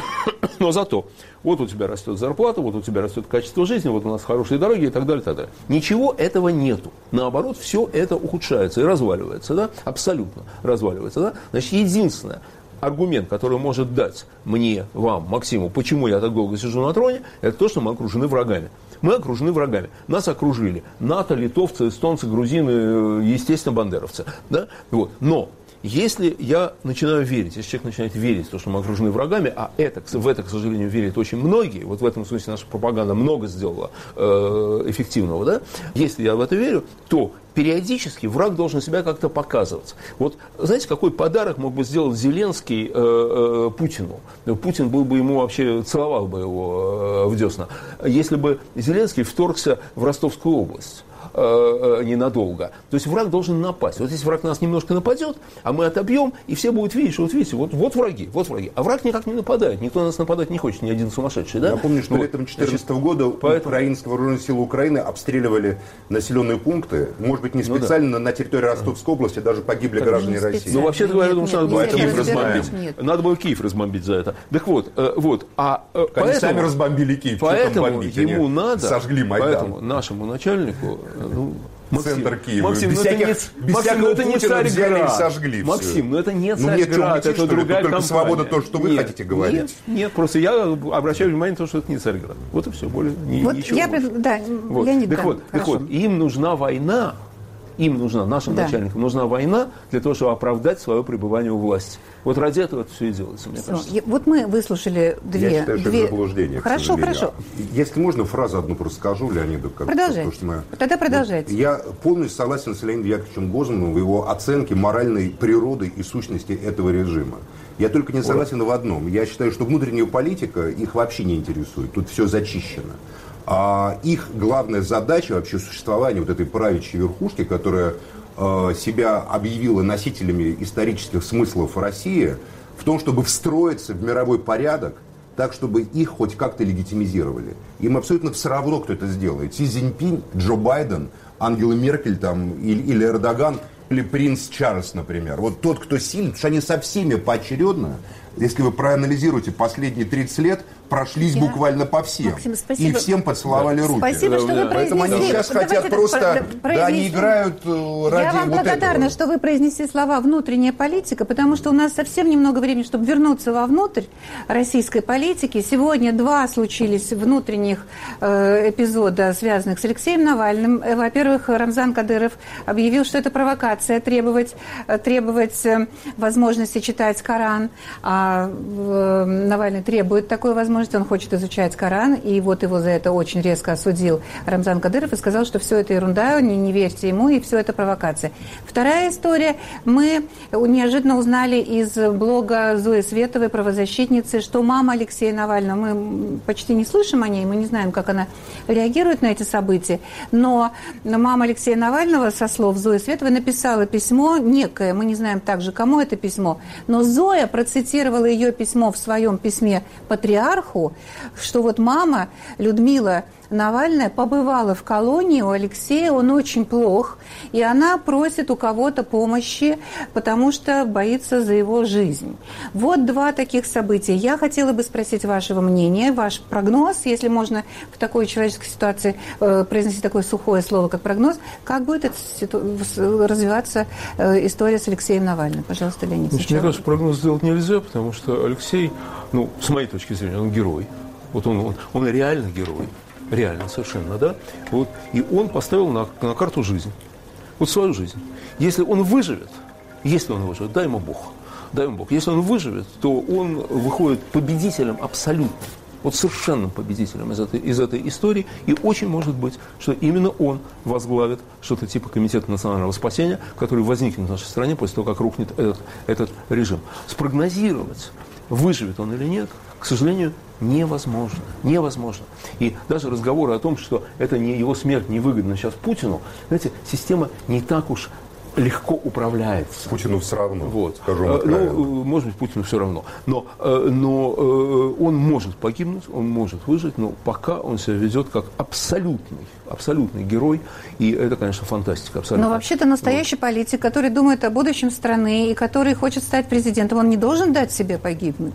но зато вот у тебя растет зарплата, вот у тебя растет качество жизни, вот у нас хорошие дороги и так далее, и так далее. Ничего этого нету. Наоборот, все это ухудшается и разваливается, да, абсолютно разваливается, да. Значит, единственное, аргумент, который может дать мне, вам, Максиму, почему я так долго сижу на троне, это то, что мы окружены врагами. Мы окружены врагами. Нас окружили НАТО, литовцы, эстонцы, грузины, естественно, бандеровцы. Да? Вот. Но если я начинаю верить, если человек начинает верить в то, что мы окружены врагами, а это, в это, к сожалению, верят очень многие, вот в этом смысле наша пропаганда много сделала э, эффективного, да? Если я в это верю, то периодически враг должен себя как-то показывать. Вот знаете, какой подарок мог бы сделать Зеленский э, э, Путину? Путин был бы ему вообще, целовал бы его э, в десна. Если бы Зеленский вторгся в Ростовскую область ненадолго. То есть враг должен напасть. Вот если враг на нас немножко нападет, а мы отобьем, и все будут видеть, что вот видите, вот, вот враги, вот враги. А враг никак не нападает. Никто на нас нападать не хочет, ни один сумасшедший. Да?
Я помню, что
вот.
летом две тысячи четырнадцатого года
Поэтому...
украинские вооруженные силы Украины обстреливали населенные пункты, может быть, не специально, ну, да. на территории Ростовской области даже погибли так, граждане России.
Ну, вообще говоря, я думаю, что надо было Киев
разбомбить.
Нет. Надо было Киев разбомбить за это. Так вот, э, вот. А, э,
Они
поэтому,
сами разбомбили Киев,
поэтому
бомбить?
ему
Они
надо,
сожгли Майдан.
Поэтому нашему начальнику... Ну, Максим,
центр Киева.
Максим,
без
ну
всяких,
это не,
без
Максим, ну это не Царьград.
Сожгли
Максим,
все.
ну это не
ну, нет,
Царьград,
что,
это
что
другая
только
компания.
свобода то, что вы
нет,
хотите говорить.
Нет, нет, просто я обращаю внимание на то, что это не Царьград. Вот и все, более ни,
вот
ничего
я,
больше.
да,
вот.
Леонид,
так,
да,
вот, так вот, им нужна война, им нужна, нашим
да.
начальникам нужна война для того, чтобы оправдать свое пребывание у власти. Вот ради этого это все и делается, мне
все.
кажется.
Я, вот мы выслушали две...
Я считаю, что
две...
это заблуждение.
Хорошо, хорошо.
Если можно, фразу одну просто скажу Леониду. Как
Продолжайте.
То, мы...
Тогда продолжайте.
Вот, я полностью согласен с Леонидом Яковлевичем Гозманом в его оценке моральной природы и сущности этого режима. Я только не согласен в одном. Я считаю, что внутренняя политика их вообще не интересует. Тут все зачищено. А их главная задача вообще существования вот этой правящей верхушки, которая э, себя объявила носителями исторических смыслов России, в том, чтобы встроиться в мировой порядок, так, чтобы их хоть как-то легитимизировали. Им абсолютно все равно, кто это сделает. Си Цзиньпинь, Джо Байден, Ангела Меркель там, или, или Эрдоган, или принц Чарльз, например. Вот тот, кто сильный, потому что они со всеми поочередно, если вы проанализируете последние тридцать лет, прошлись Я... буквально по всем.
Максим,
и всем поцеловали да. руки.
Спасибо, что вы произнесли.
Поэтому они сейчас Давайте хотят просто... Да, они играют ради
Я вам
вот
благодарна,
этого.
что вы произнесли слова «внутренняя политика», потому что у нас совсем немного времени, чтобы вернуться вовнутрь российской политики. Сегодня два случились внутренних э, эпизода, связанных с Алексеем Навальным. Во-первых, Рамзан Кадыров объявил, что это провокация требовать, требовать возможности читать Коран. А э, Навальный требует такой возможности. Он хочет изучать Коран, и вот его за это очень резко осудил Рамзан Кадыров и сказал, что все это ерунда, не, не верьте ему, и все это провокация. Вторая история. Мы неожиданно узнали из блога Зои Световой, правозащитницы, что мама Алексея Навального, мы почти не слышим о ней, мы не знаем, как она реагирует на эти события, но мама Алексея Навального, со слов Зои Световой, написала письмо некое, мы не знаем также, кому это письмо, но Зоя процитировала ее письмо в своем письме патриарху, что вот мама Людмила Навальная побывала в колонии у Алексея, он очень плох, и она просит у кого-то помощи, потому что боится за его жизнь. Вот два таких события. Я хотела бы спросить вашего мнения, ваш прогноз, если можно в такой человеческой ситуации э, произносить такое сухое слово, как прогноз, как будет это ситу... развиваться э, история с Алексеем Навальным? Пожалуйста, Леонид.
Значит, мне кажется, прогноз сделать нельзя, потому что Алексей, ну, с моей точки зрения, он герой. Вот он, он, он реально герой. Реально, совершенно, да? Вот. И он поставил на, на карту жизнь. Вот свою жизнь. Если он выживет, если он выживет, дай ему Бог. Дай ему Бог. Если он выживет, то он выходит победителем абсолютно. Вот совершенным победителем из этой, из этой истории. И очень может быть, что именно он возглавит что-то типа Комитета национального спасения, который возникнет в нашей стране после того, как рухнет этот, этот режим. Спрогнозировать, выживет он или нет, к сожалению, невозможно. Невозможно. И даже разговоры о том, что это не его смерть невыгодна сейчас Путину, знаете, система не так уж легко управляется.
Путину все равно,
вот.
Скажу откровенно.
Ну, может быть, Путину все равно. Но, но он может погибнуть, он может выжить, но пока он себя ведет как абсолютный, абсолютный герой. И это, конечно, фантастика. Абсолютно.
Но вообще-то настоящий вот. политик, который думает о будущем страны и который хочет стать президентом, он не должен дать себе погибнуть?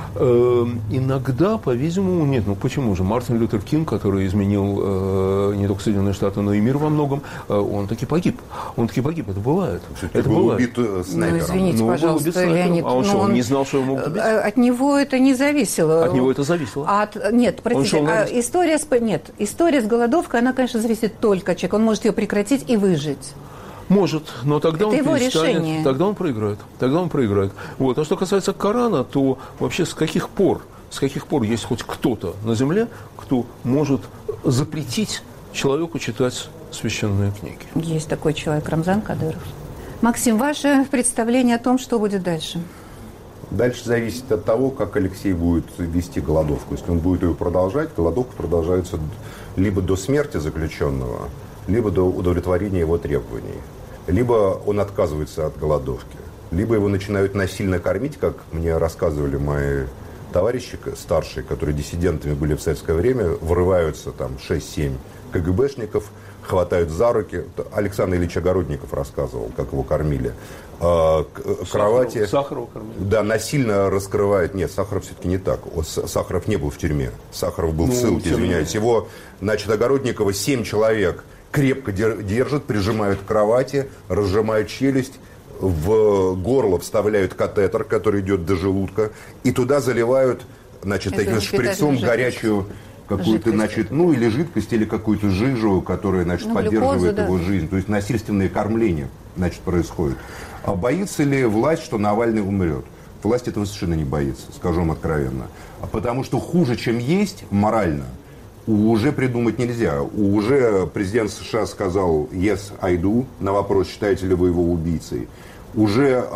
Иногда, по-видимому, нет. Ну почему же? Мартин Лютер Кинг, который изменил э, не только Соединенные Штаты, но и мир во многом, э, он таки погиб. Он таки погиб. Это бывает.
Все-таки
это
был
бывает.
убит снайпером.
Ну, извините,
ну,
пожалуйста,
снайпером.
Леонид.
А он
ну,
что, он
он...
не знал, что его могут убить?
От него это не зависело.
От него это зависело.
От... Нет, простите, а история, с... Нет, история с голодовкой, она, конечно, зависит только от человека. Он может ее прекратить и выжить.
Может, но тогда
это
он
его
перестанет,
решение.
Тогда он проиграет. Тогда он проиграет. Вот. А что касается Корана, то вообще с каких пор, с каких пор есть хоть кто-то на земле, кто может запретить человеку читать священные книги?
Есть такой человек, Рамзан Кадыров. Максим, ваше представление о том, что будет дальше?
Дальше зависит от того, как Алексей будет вести голодовку. Если он будет ее продолжать, голодовка продолжается либо до смерти заключенного, либо до удовлетворения его требований. Либо он отказывается от голодовки, либо его начинают насильно кормить, как мне рассказывали мои товарищи старшие, которые диссидентами были в советское время, врываются там шесть-семь КГБшников, хватают за руки. Александр Ильич Огородников рассказывал, как его кормили. А, к кровати...
Сахарова кормили?
Да, насильно раскрывают. Нет, Сахаров все-таки не так. Сахаров не был в тюрьме. Сахаров был ну, в ссылке, извиняюсь. Его, значит, Огородникова семь человек крепко держат, прижимают к кровати, разжимают челюсть, в горло вставляют катетер, который идет до желудка, и туда заливают, значит, это таким шприцом горячую какую-то, значит, ну, или жидкость, или какую-то жижу, которая, значит, ну, поддерживает глюкозу, его да. жизнь. То есть насильственное кормление, значит, происходит. А боится ли власть, что Навальный умрет? Власть этого совершенно не боится, скажу вам откровенно. А потому что хуже, чем есть морально, уже придумать нельзя. Уже президент США сказал «yes, I do» на вопрос, считаете ли вы его убийцей. Уже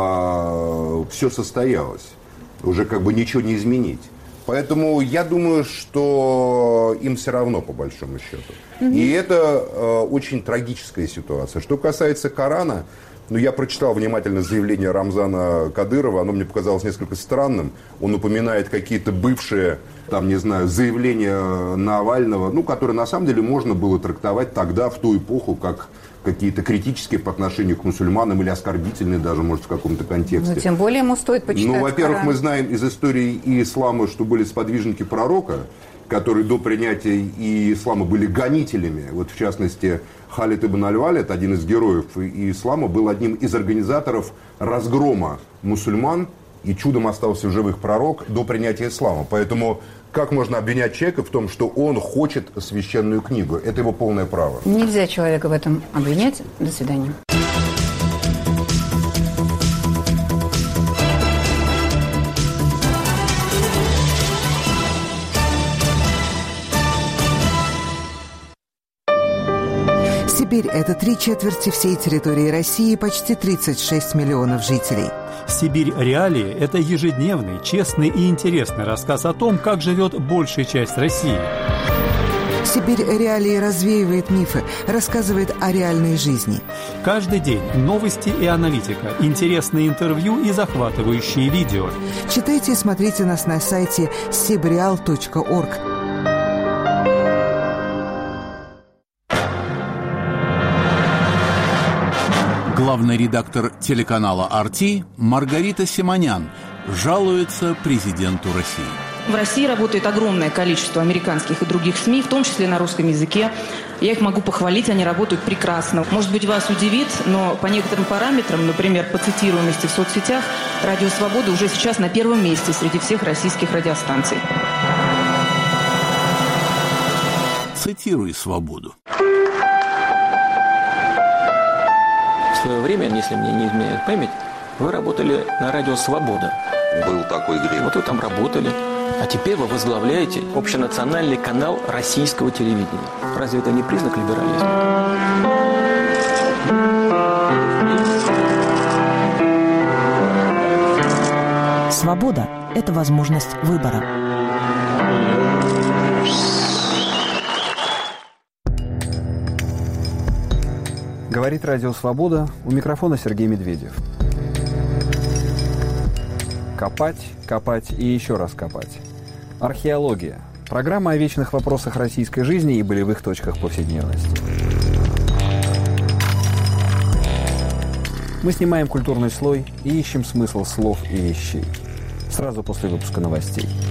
а, все состоялось. Уже как бы ничего не изменить. Поэтому я думаю, что им все равно, по большому счету. Mm-hmm. И это а, очень трагическая ситуация. Что касается Корана, ну, я прочитал внимательно заявление Рамзана Кадырова, оно мне показалось несколько странным. Он упоминает какие-то бывшие, там, не знаю, заявления Навального, ну, которые на самом деле можно было трактовать тогда, в ту эпоху, как какие-то критические по отношению к мусульманам или оскорбительные даже, может, в каком-то контексте.
Ну, тем более ему стоит почитать
Ну, во-первых,
Коран.
Мы знаем из истории ислама, что были сподвижники пророка, которые до принятия и ислама были гонителями. Вот, в частности, Халид ибн аль-Валид, один из героев ислама, был одним из организаторов разгрома мусульман, и чудом остался в живых пророк до принятия ислама. Поэтому как можно обвинять человека в том, что он хочет священную книгу? Это его полное право.
Нельзя человека в этом обвинять. До свидания.
Сибирь – это три четверти всей территории России, почти тридцать шесть миллионов жителей.
«Сибирь. Реалии» – это ежедневный, честный и интересный рассказ о том, как живет большая часть России.
«Сибирь. Реалии» развеивает мифы, рассказывает о реальной жизни.
Каждый день новости и аналитика, интересные интервью и захватывающие видео.
Читайте и смотрите нас на сайте сибреал точка орг.
Главный редактор телеканала эр ти Маргарита Симонян жалуется президенту России.
В России работает огромное количество американских и других СМИ, в том числе на русском языке. Я их могу похвалить, они работают прекрасно. Может быть, вас удивит, но по некоторым параметрам, например, по цитируемости в соцсетях, «Радио Свобода» уже сейчас на первом месте среди всех российских радиостанций.
Цитируй «Свободу».
В свое время, если мне не изменяет память, вы работали на радио «Свобода».
Был такой грех.
Вот вы там работали. А теперь вы возглавляете общенациональный канал российского телевидения. Разве это не признак либерализма?
Свобода – это возможность выбора.
Говорит Радио Свобода, у микрофона Сергей Медведев. Копать, копать и еще раз копать. Археология. Программа о вечных вопросах российской жизни и болевых точках повседневности. Мы снимаем культурный слой и ищем смысл слов и вещей. Сразу после выпуска новостей.